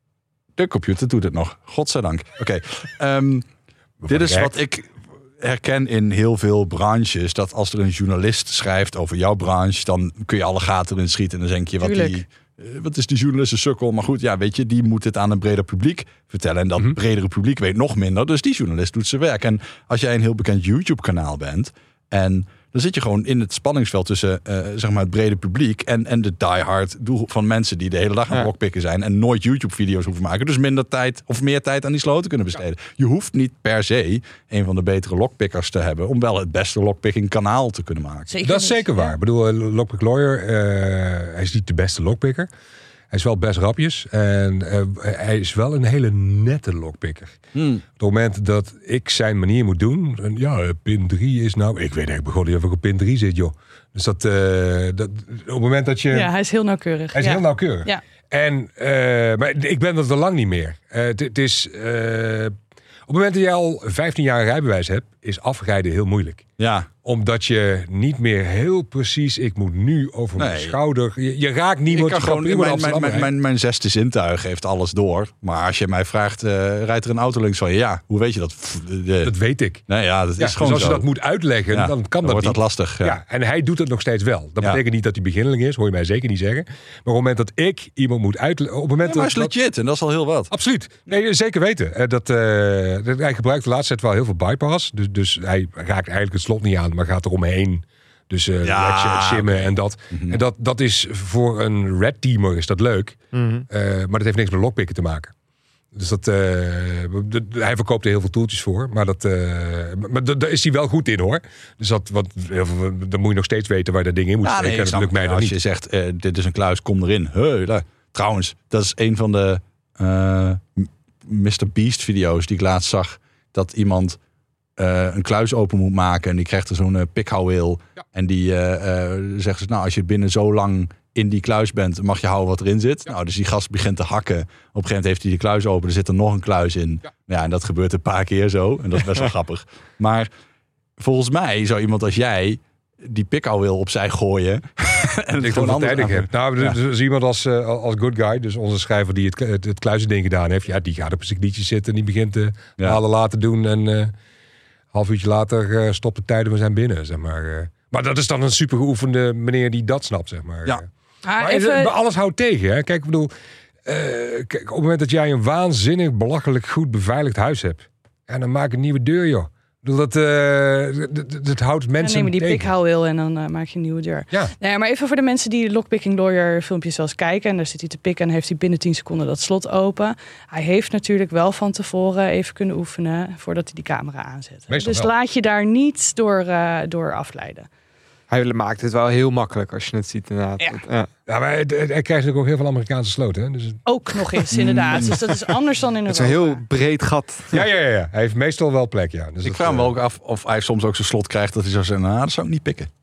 De computer doet het nog. Godzijdank. Oké. Ehm, dit is direct. wat ik herken in heel veel branches. Dat als er een journalist schrijft over jouw branche... dan kun je alle gaten erin schieten. En dan denk je, wat, Tuurlijk. die, eh, wat is die journalist een sukkel? Maar goed, ja, weet je, die moet het aan een breder publiek vertellen. En dat Mhm. bredere publiek weet nog minder. Dus die journalist doet zijn werk. En als jij een heel bekend YouTube-kanaal bent... en dan zit je gewoon in het spanningsveld tussen uh, zeg maar het brede publiek en, en de diehard doel van mensen die de hele dag aan het Ja. lockpicken zijn en nooit YouTube-video's hoeven maken. Dus minder tijd of meer tijd aan die sloten kunnen besteden. Je hoeft niet per se een van de betere lockpickers te hebben om wel het beste lockpicking kanaal te kunnen maken. Zeker Dat is niet. zeker Ja. waar. Ik bedoel, uh, Lockpick Lawyer, uh, hij is niet de beste lockpicker. Hij is wel best rapjes. En uh, hij is wel een hele nette lockpicker. Hmm. Op het moment dat ik zijn manier moet doen... En ja, pin drie is nou... Ik weet eigenlijk begon niet of ik op pin drie zit, joh. Dus dat, uh, dat... Op het moment dat je... Ja, hij is heel nauwkeurig. Hij is ja. heel nauwkeurig. Ja. En, uh, maar ik ben dat al lang niet meer. Uh, het, het is... Uh, op het moment dat je al vijftien jaar een rijbewijs hebt... is afrijden heel moeilijk. Ja, Omdat je niet meer heel precies... Ik moet nu over mijn Nee. schouder... Je, je raakt ik niemand. kan je gewoon, prima mijn, naar mijn, Amsterdam mijn, rijden. mijn, mijn zesde zintuig heeft alles door. Maar als je mij vraagt, uh, rijdt er een auto links van je? Ja, hoe weet je dat? Pff, de- Dat weet ik. nee, ja, dat Ja, is dus gewoon als je zo. dat moet uitleggen, Ja, dan kan dat wordt niet. dat lastig. Ja. Ja. En hij doet het nog steeds wel. Dat Ja. betekent niet dat hij beginneling is, hoor je mij zeker niet zeggen. Maar op het moment dat ik iemand moet uitleggen... Op het moment Ja, maar hij dat, is legit en dat is al heel wat. Absoluut. Nee, zeker weten. Eh, Dat, uh, dat, hij gebruikt de laatste tijd wel heel veel bypass. Dus, dus hij raakt eigenlijk het slot niet aan, maar gaat eromheen. Dus uh, Ja, ja, shimmen en dat. Mhm. En dat, dat is voor een red teamer is dat leuk. Mhm. Uh, maar dat heeft niks met lockpicken te maken. Dus dat, uh, de, de, hij verkoopt er heel veel toeltjes voor. Maar, dat, uh, maar d- daar is hij wel goed in, hoor. Dus dat, wat, heel veel, dan moet je nog steeds weten waar dat ding in moet Ja, steken. nee, En ik dat lukt snap mij het. dan Als niet. je zegt, eh, dit is een kluis, kom erin. Hey, daar. Trouwens, dat is een van de uh, mister Beast video's die ik laatst zag. Dat iemand uh, een kluis open moet maken en die krijgt er zo'n uh, pikhouweel. Ja. En En die uh, uh, zegt ze, nou, als je binnen zo lang in die kluis bent, mag je houden wat erin zit. Ja. Nou, dus die gast begint te hakken. Op een gegeven moment heeft hij die kluis open, er zit er nog een kluis in. Ja. Ja, en dat gebeurt een paar keer zo. En dat is best wel grappig. Maar volgens mij zou iemand als jij die pikhouweel opzij gooien. en het Ik gewoon gewoon anders tijd ik aan- heb. Nou, Ja. dus, dus iemand als, uh, als good guy, dus onze schrijver die het, het, het kluizending gedaan heeft, ja, die gaat op zijn knietjes zitten en die begint te Ja. halen laten doen en uh, half uurtje later uh, stopt de tijden, we zijn binnen, zeg maar. Uh. Maar dat is dan een super geoefende meneer die dat snapt, zeg maar. Ja. Uh. Maar Maar even, even... alles houdt tegen, hè. Kijk, ik bedoel, uh, kijk, op het moment dat jij een waanzinnig, belachelijk goed beveiligd huis hebt, ja, dan maak een nieuwe deur, joh. Ik bedoel, dat, uh, dat, dat, dat houdt dan mensen neem je die tegen. pikhouweel en dan uh, maak je een nieuwe deur. Ja. Nee, maar even voor de mensen die Lockpicking Lawyer filmpjes wel eens kijken. En daar zit hij te pikken en heeft hij binnen tien seconden dat slot open. Hij heeft natuurlijk wel van tevoren even kunnen oefenen voordat hij die camera aanzet. Meestal Dus wel. laat je daar niet door, uh, door afleiden. Hij maakt het wel heel makkelijk als je het ziet inderdaad. Ja. Ja. Ja, maar hij, hij krijgt natuurlijk ook heel veel Amerikaanse sloten, hè. Dus het- Ook nog eens, inderdaad. Dus dat is anders dan in Het is een Europa. heel breed gat. Ja, ja, ja, ja. Hij heeft meestal wel plek, ja. Dus Ik dat, vraag me eh, ook af of hij soms ook zijn slot krijgt dat hij zou zeggen, nou, dat zou ik niet pikken.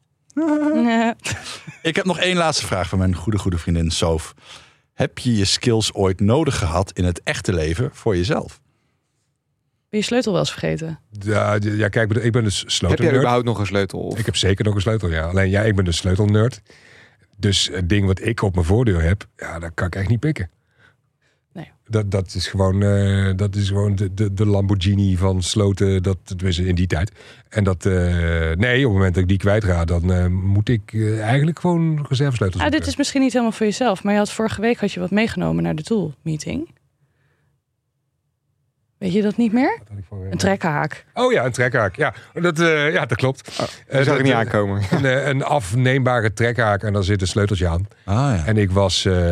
Nee. Ik heb nog één laatste vraag van mijn goede, goede vriendin Sof. Heb je je skills ooit nodig gehad in het echte leven voor jezelf? Ben je sleutel wel eens vergeten? Ja, ja, kijk, ik ben dus Heb jij sleutelnerd. überhaupt nog een sleutel? Of? Ik heb zeker nog een sleutel, ja. Alleen, ja, ik ben dus sleutelnerd. Dus het ding wat ik op mijn voordeur heb, ja, dat kan ik echt niet pikken. Nee. Dat, dat is gewoon, uh, dat is gewoon de, de, de Lamborghini van sloten, dat tenminste in die tijd. En dat, uh, nee, op het moment dat ik die kwijtraad, dan uh, moet ik uh, eigenlijk gewoon reservesleutels Ah, dit zoeken. is misschien niet helemaal voor jezelf. Maar je had vorige week had je wat meegenomen naar de Tool meeting. Weet je dat niet meer? Wat had ik voor- Een trekhaak. Oh ja, een trekhaak. Ja, dat, uh, ja, dat klopt. Oh, Uh, die zag ik niet uh, aankomen. Een, uh, een afneembare trekhaak en daar zit een sleuteltje aan. Ah, ja. En ik was uh,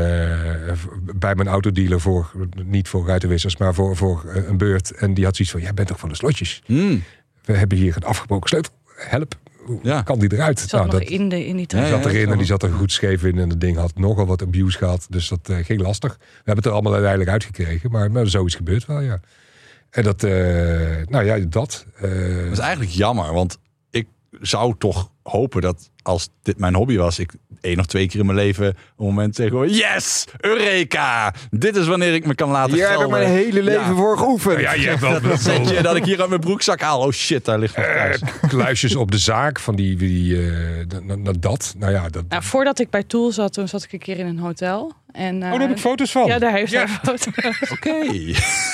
bij mijn autodealer voor, niet voor ruitenwissers, maar voor, voor uh, een beurt. En die had zoiets van, jij bent toch van de slotjes? Mm. We hebben hier een afgebroken sleutel. Help, hoe Ja. kan die eruit? Zat Nou, nog dat in, de, in die Ja, trek. die zat ja, erin ja. en die zat er goed scheef in. En het ding had nogal wat abuse gehad. Dus dat uh, ging lastig. We hebben het er allemaal uiteindelijk uitgekregen. Maar, maar zoiets gebeurt wel, ja. En dat, uh, nou ja, dat. Uh, Dat is eigenlijk jammer, want ik zou toch hopen dat als dit mijn hobby was, ik één of twee keer in mijn leven een moment zeg gewoon, yes, Eureka! Dit is wanneer ik me kan laten Hier heb ik gelden. mijn hele leven Ja. voor geoefend. ja, je hebt wel Dat setje dat ik hier uit mijn broekzak haal. Oh shit, daar ligt nog thuis. uh, kluisjes op de zaak van die, die uh, dat. Nou ja, dat. Nou, voordat ik bij Tool zat, toen zat ik een keer in een hotel. En, uh, oh, daar heb ik foto's van. Ja, daar heeft Ja. hij foto's. Oké. Uh,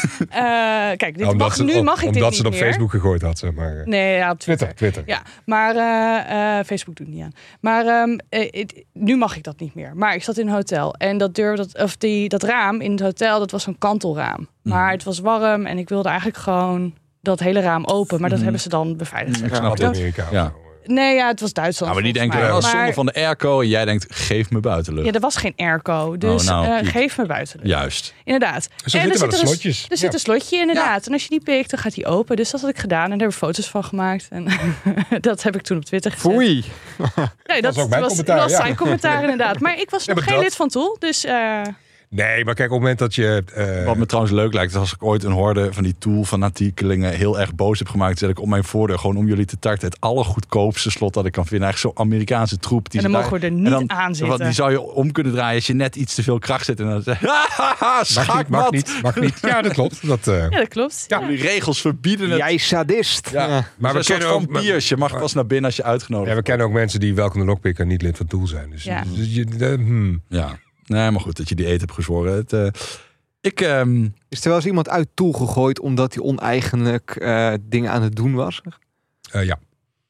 kijk, dit omdat mag, ze, nu mag ik dit omdat niet ze het op meer. Facebook gegooid had, zeg maar. Nee, ja, op Twitter. Twitter, Twitter. Ja, maar uh, uh, Facebook doet niet aan. Maar um, uh, it, nu mag ik dat niet meer. Maar ik zat in een hotel en dat deur, dat, of die, dat raam in het hotel, dat was zo'n kantelraam. Maar het was warm en ik wilde eigenlijk gewoon dat hele raam open. Maar dat Mhm. hebben ze dan beveiligd. Ik Ja. snap Ja, het. Amerika. Ja. Nee, ja, het was Duitsland. Nou, maar die volgens denken, mij. oh, Maar- zonde van de airco. En jij denkt, geef me buitenlucht. Ja, er was geen airco. Dus Oh, nou, uh, Piet. geef me buitenlucht. Juist. Inderdaad. Zo En zitten er wel de zit er een- slotjes. Er zit Ja. een slotje inderdaad. En als je die pikt, dan gaat die open. Dus dat had ik gedaan. En daar hebben we foto's van gemaakt. En dat heb ik toen op Twitter gezet. Foei. Nee, dat was ook mijn was, commentaar, was ja. zijn commentaar inderdaad. Maar ik was Ja, nog maar geen dat- lid van Tool. Dus uh, Nee, maar kijk, op het moment dat je... Uh, Wat me trouwens leuk lijkt, is als ik ooit een horde van die Tool-fanatiekelingen heel erg boos heb gemaakt, zet ik om mijn voordeur gewoon om jullie te tarten het allergoedkoopste slot dat ik kan vinden. Eigenlijk zo'n Amerikaanse troep. Die en dan ze mogen we daar- er niet en dan- aan Want zitten. die zou je om kunnen draaien als je net iets te veel kracht zet. En dan zeg je, haha, mag niet, mag schaakmat. niet, mag niet. Ja, dat klopt. Dat, uh, Ja, dat klopt. Ja. Ja. Die regels verbieden het. Jij sadist. Ja. Ja. Maar Maar we we kennen kennen ook ook- biers. Je mag pas naar binnen als je uitgenodigd ja, we wordt. kennen ook mensen die welkom de lockpicker niet lid van Tool zijn. Dus, Ja. dus je, uh, hmm. Ja. Nee, maar goed dat je die eet hebt gezworen. Het, uh, ik, um, Is er wel eens iemand uit Tool gegooid omdat hij oneigenlijk uh, dingen aan het doen was? Uh, ja.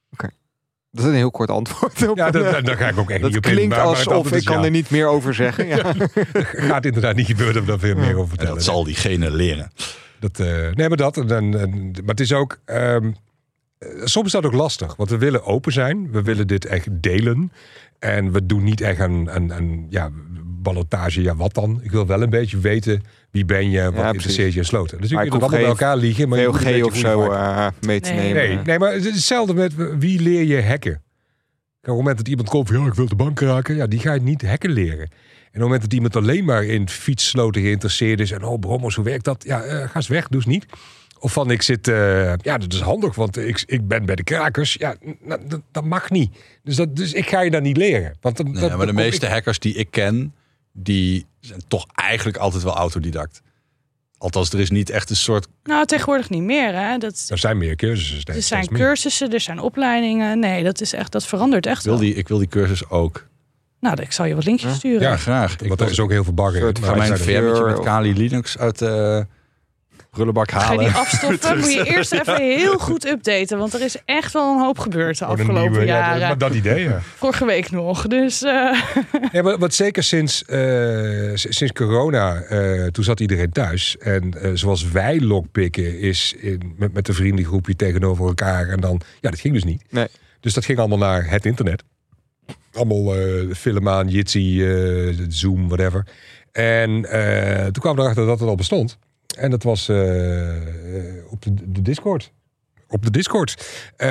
Dat is een heel kort antwoord op. Ja, dat, dat- daar ga ik ook echt dat niet op in. klinkt maar- maar het alsof antwoord ik is kan ja. er niet meer over zeggen. Ja. Gaat inderdaad niet gebeuren om daar veel meer over en vertellen. dat zal diegene leren. Dat, uh, nee, maar dat. En, en, en- maar het is ook... Um, soms is dat ook lastig. Want we willen open zijn. We willen dit echt delen. En we doen niet echt een, een, een ja, ballotage. Ja, wat dan? Ik wil wel een beetje weten wie ben je, wat Ja, interesseert je en sloten. Dus je Maar kunt ik het allemaal hoef bij elkaar liegen. Maar je moet een V O G beetje of goede zo vibe. uh, mee te Nee. nemen. Nee, nee, maar het is hetzelfde met wie leer je hacken. Kijk, op het moment dat iemand komt van ja, ik wil de bank raken, ja, die ga je niet hacken leren. En op het moment dat iemand alleen maar in fietssloten geïnteresseerd is en oh, brommers, hoe werkt dat? Ja, uh, ga eens weg, doe eens niet. Of van ik zit, uh, ja, dat is handig, want ik, ik ben bij de krakers. Ja, nou, dat, dat mag niet. Dus, dat, dus ik ga je dat niet leren. Want dan, Nee, dat, maar dan de kom meeste ik- hackers die ik ken, die zijn toch eigenlijk altijd wel autodidact. Althans, er is niet echt een soort... Nou, tegenwoordig niet meer. Hè. Dat, Er zijn meer cursussen. steeds- er zijn steeds meer. cursussen, er zijn opleidingen. Nee, dat is echt, dat verandert echt Ik wil wel. die, ik wil die cursus ook. Nou, ik zal je wat linkjes Ja. sturen. Ja, graag. Ik Want er is ook heel veel bagger. Soort Maar ga van wij mijn zijn er- V M'tje met of- Kali Linux uit de prullenbak Ga je halen. die afstoffen, moet je eerst even heel goed updaten. Want er is echt wel een hoop gebeurd de Oh, de afgelopen nieuwe- ja, jaren. maar dat idee, ja. Vorige week nog. Dus uh, Ja, maar wat zeker sinds, eh, s- sinds corona, eh, toen zat iedereen thuis. En eh, zoals wij lockpicken is in, met, met een vriendengroepje tegenover elkaar. En dan, ja, dat ging dus niet. Nee. Dus dat ging allemaal naar het internet. Allemaal uh, film aan, Jitsi, uh, Zoom, whatever. En uh, toen kwam we erachter dat het al bestond. En dat was uh, uh, op de, de Discord. Op de Discord.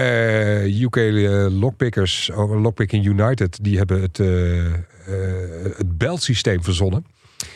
Uh, U K uh, Lockpickers, oh, Lockpicking United, die hebben het, uh, uh, het beltsysteem verzonnen.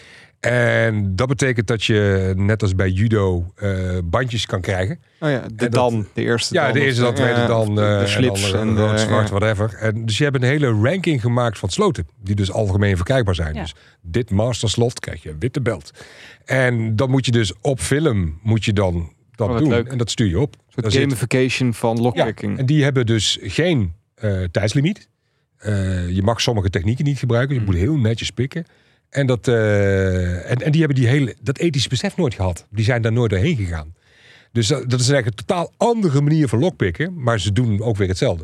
En dat betekent dat je, net als bij judo, uh, bandjes kan krijgen. Oh ja, de En dat- dan, de eerste Ja, dan. de eerste dan, of tweede ja, dan, of de, uh, de slips en, en, dan, de, rood, zwart, ja. whatever. En dus je hebt een hele ranking gemaakt van sloten, die dus algemeen verkrijgbaar zijn. Ja. Dus dit masterslot krijg je een witte belt. En dan moet je dus op film, moet je dan dat Oh, wat doen. leuk. En dat stuur je op. Een soort Daar zit- gamification van ja, lockpicking. en die hebben dus geen uh, tijdslimiet. Uh, je mag sommige technieken niet gebruiken. Je moet heel netjes pikken. En, dat, uh, en, en die hebben die hele, dat ethische besef nooit gehad. Die zijn daar nooit doorheen gegaan. Dus dat, dat is eigenlijk een totaal andere manier van lockpicken. Maar ze doen ook weer hetzelfde.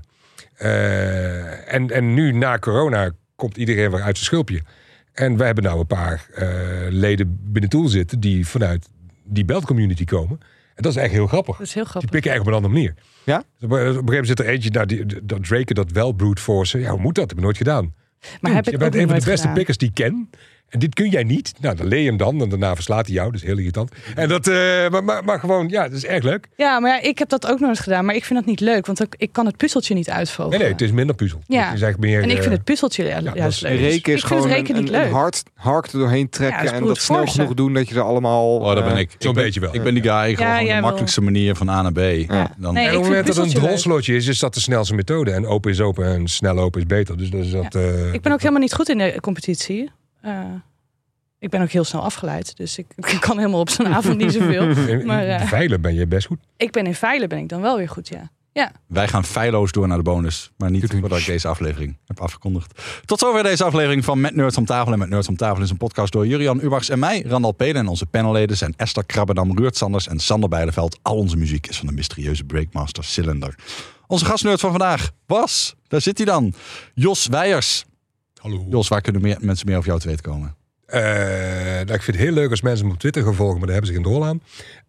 Uh, en, en nu na corona komt iedereen weer uit zijn schulpje. En wij hebben nou een paar uh, leden binnen Tool zitten die vanuit die belt community komen. En dat is echt heel grappig. Dat is heel Die grappig. pikken echt op een andere manier. Ja? Dus op een gegeven moment zit er eentje, nou, die, dat Drake dat wel brute forcen. Ja, hoe moet dat? Dat heb ik nooit gedaan. Maar Dude, heb ik je bent ook een van de nooit beste gedaan. pikkers die ik ken. En dit kun jij niet. Nou, dan leer je hem dan. En daarna verslaat hij jou. Dat is heel irritant. En dat, uh, maar, maar, maar gewoon, ja, dat is erg leuk. Ja, maar ja, ik heb dat ook nog eens gedaan. Maar ik vind dat niet leuk, want ik, ik kan het puzzeltje niet uitvogelen. Nee, nee, het is minder puzzel. Ja. Het is eigenlijk meer, En ik vind uh, het puzzeltje ja, dat juist is- leuk. Reken is ik vind gewoon het reken een, niet een, leuk. een hard, hark er doorheen trekken Ja, dat is en dat brute snel force. genoeg doen dat je er allemaal... Oh, dat ben eh, ik. zo'n ik ben, beetje wel. Ik ben die guy, gewoon Ja, van jij de wel. makkelijkste manier van A naar B. Ja. Dan, Nee, En ik op het vind moment dat een puzzeltje drolslotje is, is dat de snelste methode. En open is open en snel open is beter. Dus dat is dat... uh, Ik ben ook helemaal niet goed in de competitie. Uh, ik ben ook heel snel afgeleid. Dus ik, ik kan helemaal op zo'n avond niet zoveel. in, Maar uh, in veilen ben je best goed. ik ben in veilen ben ik dan wel weer goed, ja. Ja, Wij gaan feilloos door naar de bonus. Maar niet Doei. voordat ik deze aflevering heb afgekondigd. Tot zover deze aflevering van Met Nerds om Tafel. En Met Nerds om Tafel is een podcast door Jurian Ubachs en mij, Randal Pelen. En onze panelleden zijn Esther Krabbedam, Ruurt Sanders en Sander Bijleveld. Al onze muziek is van de mysterieuze Breakmaster Cylinder. Onze gastnerd van vandaag was, daar zit hij dan, Jos Weijers. Hallo. Jos, waar kunnen meer, mensen meer over jou te weten komen? Uh, nou, ik vind het heel leuk als mensen me op Twitter gaan volgen, maar daar hebben ze geen rol aan.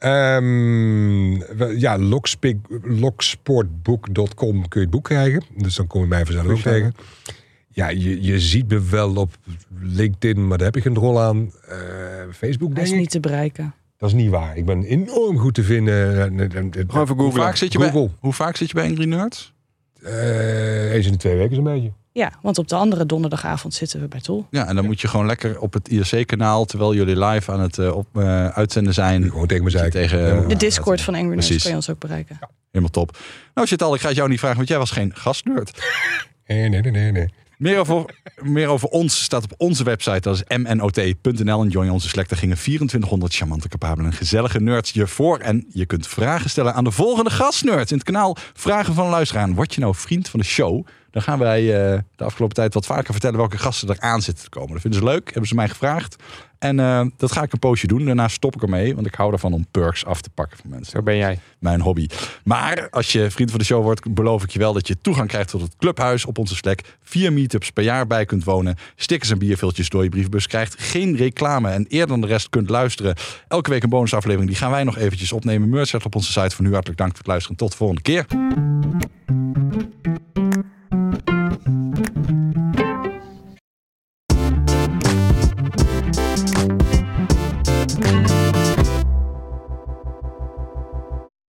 Um, we- ja, Logspik, logsportbook dot com kun je het boek krijgen. Dus dan kom je mij vanzelf ook tegen. Ja, je, je ziet me wel op LinkedIn, maar daar heb ik geen rol aan. Uh, Facebook, hij denk is ik. niet te bereiken. Dat is niet waar. Ik ben enorm goed te vinden. Gewoon even Hoe googlen. vaak, zit je bij, Google. hoe vaak zit je bij Angry Nerds? Uh, eens in de twee weken zo'n beetje. Ja, want op de andere donderdagavond zitten we bij Tol. Ja, en dan moet je gewoon lekker op het I R C-kanaal, terwijl jullie live aan het uh, op, uh, uitzenden zijn. Gewoon tegen me Moet je zeiken. tegen, Ja. De Discord van Angry Nerds Precies. kan je ons ook bereiken. Helemaal top. Nou, Chantal, ik ga het jou niet vragen, want jij was geen gastnerd. Nee, nee, nee, nee. nee. Meer over, meer over ons staat op onze website. Dat is m n o t punt n l. En join onze Slack. Daar gingen vierentwintighonderd charmante, capabele en gezellige nerds je voor. En je kunt vragen stellen aan de volgende gastnerds. In het kanaal Vragen van een Luisteraar. En word je nou vriend van de show? Dan gaan wij uh, de afgelopen tijd wat vaker vertellen welke gasten er aan zitten te komen. Dat vinden ze leuk. Hebben ze mij gevraagd. En uh, dat ga ik een poosje doen. Daarna stop ik ermee. Want ik hou ervan om perks af te pakken van mensen. Zo ben jij. Mijn hobby. Maar als je vriend van de show wordt, beloof ik je wel dat je toegang krijgt tot het clubhuis op onze Slack. Vier meetups per jaar bij kunt wonen. Stickers en bierviltjes door je brievenbus krijgt. Geen reclame en eerder dan de rest kunt luisteren. Elke week een bonusaflevering. Die gaan wij nog eventjes opnemen. Merch staat op onze site. Voor nu hartelijk dank voor het luisteren. Tot de volgende keer.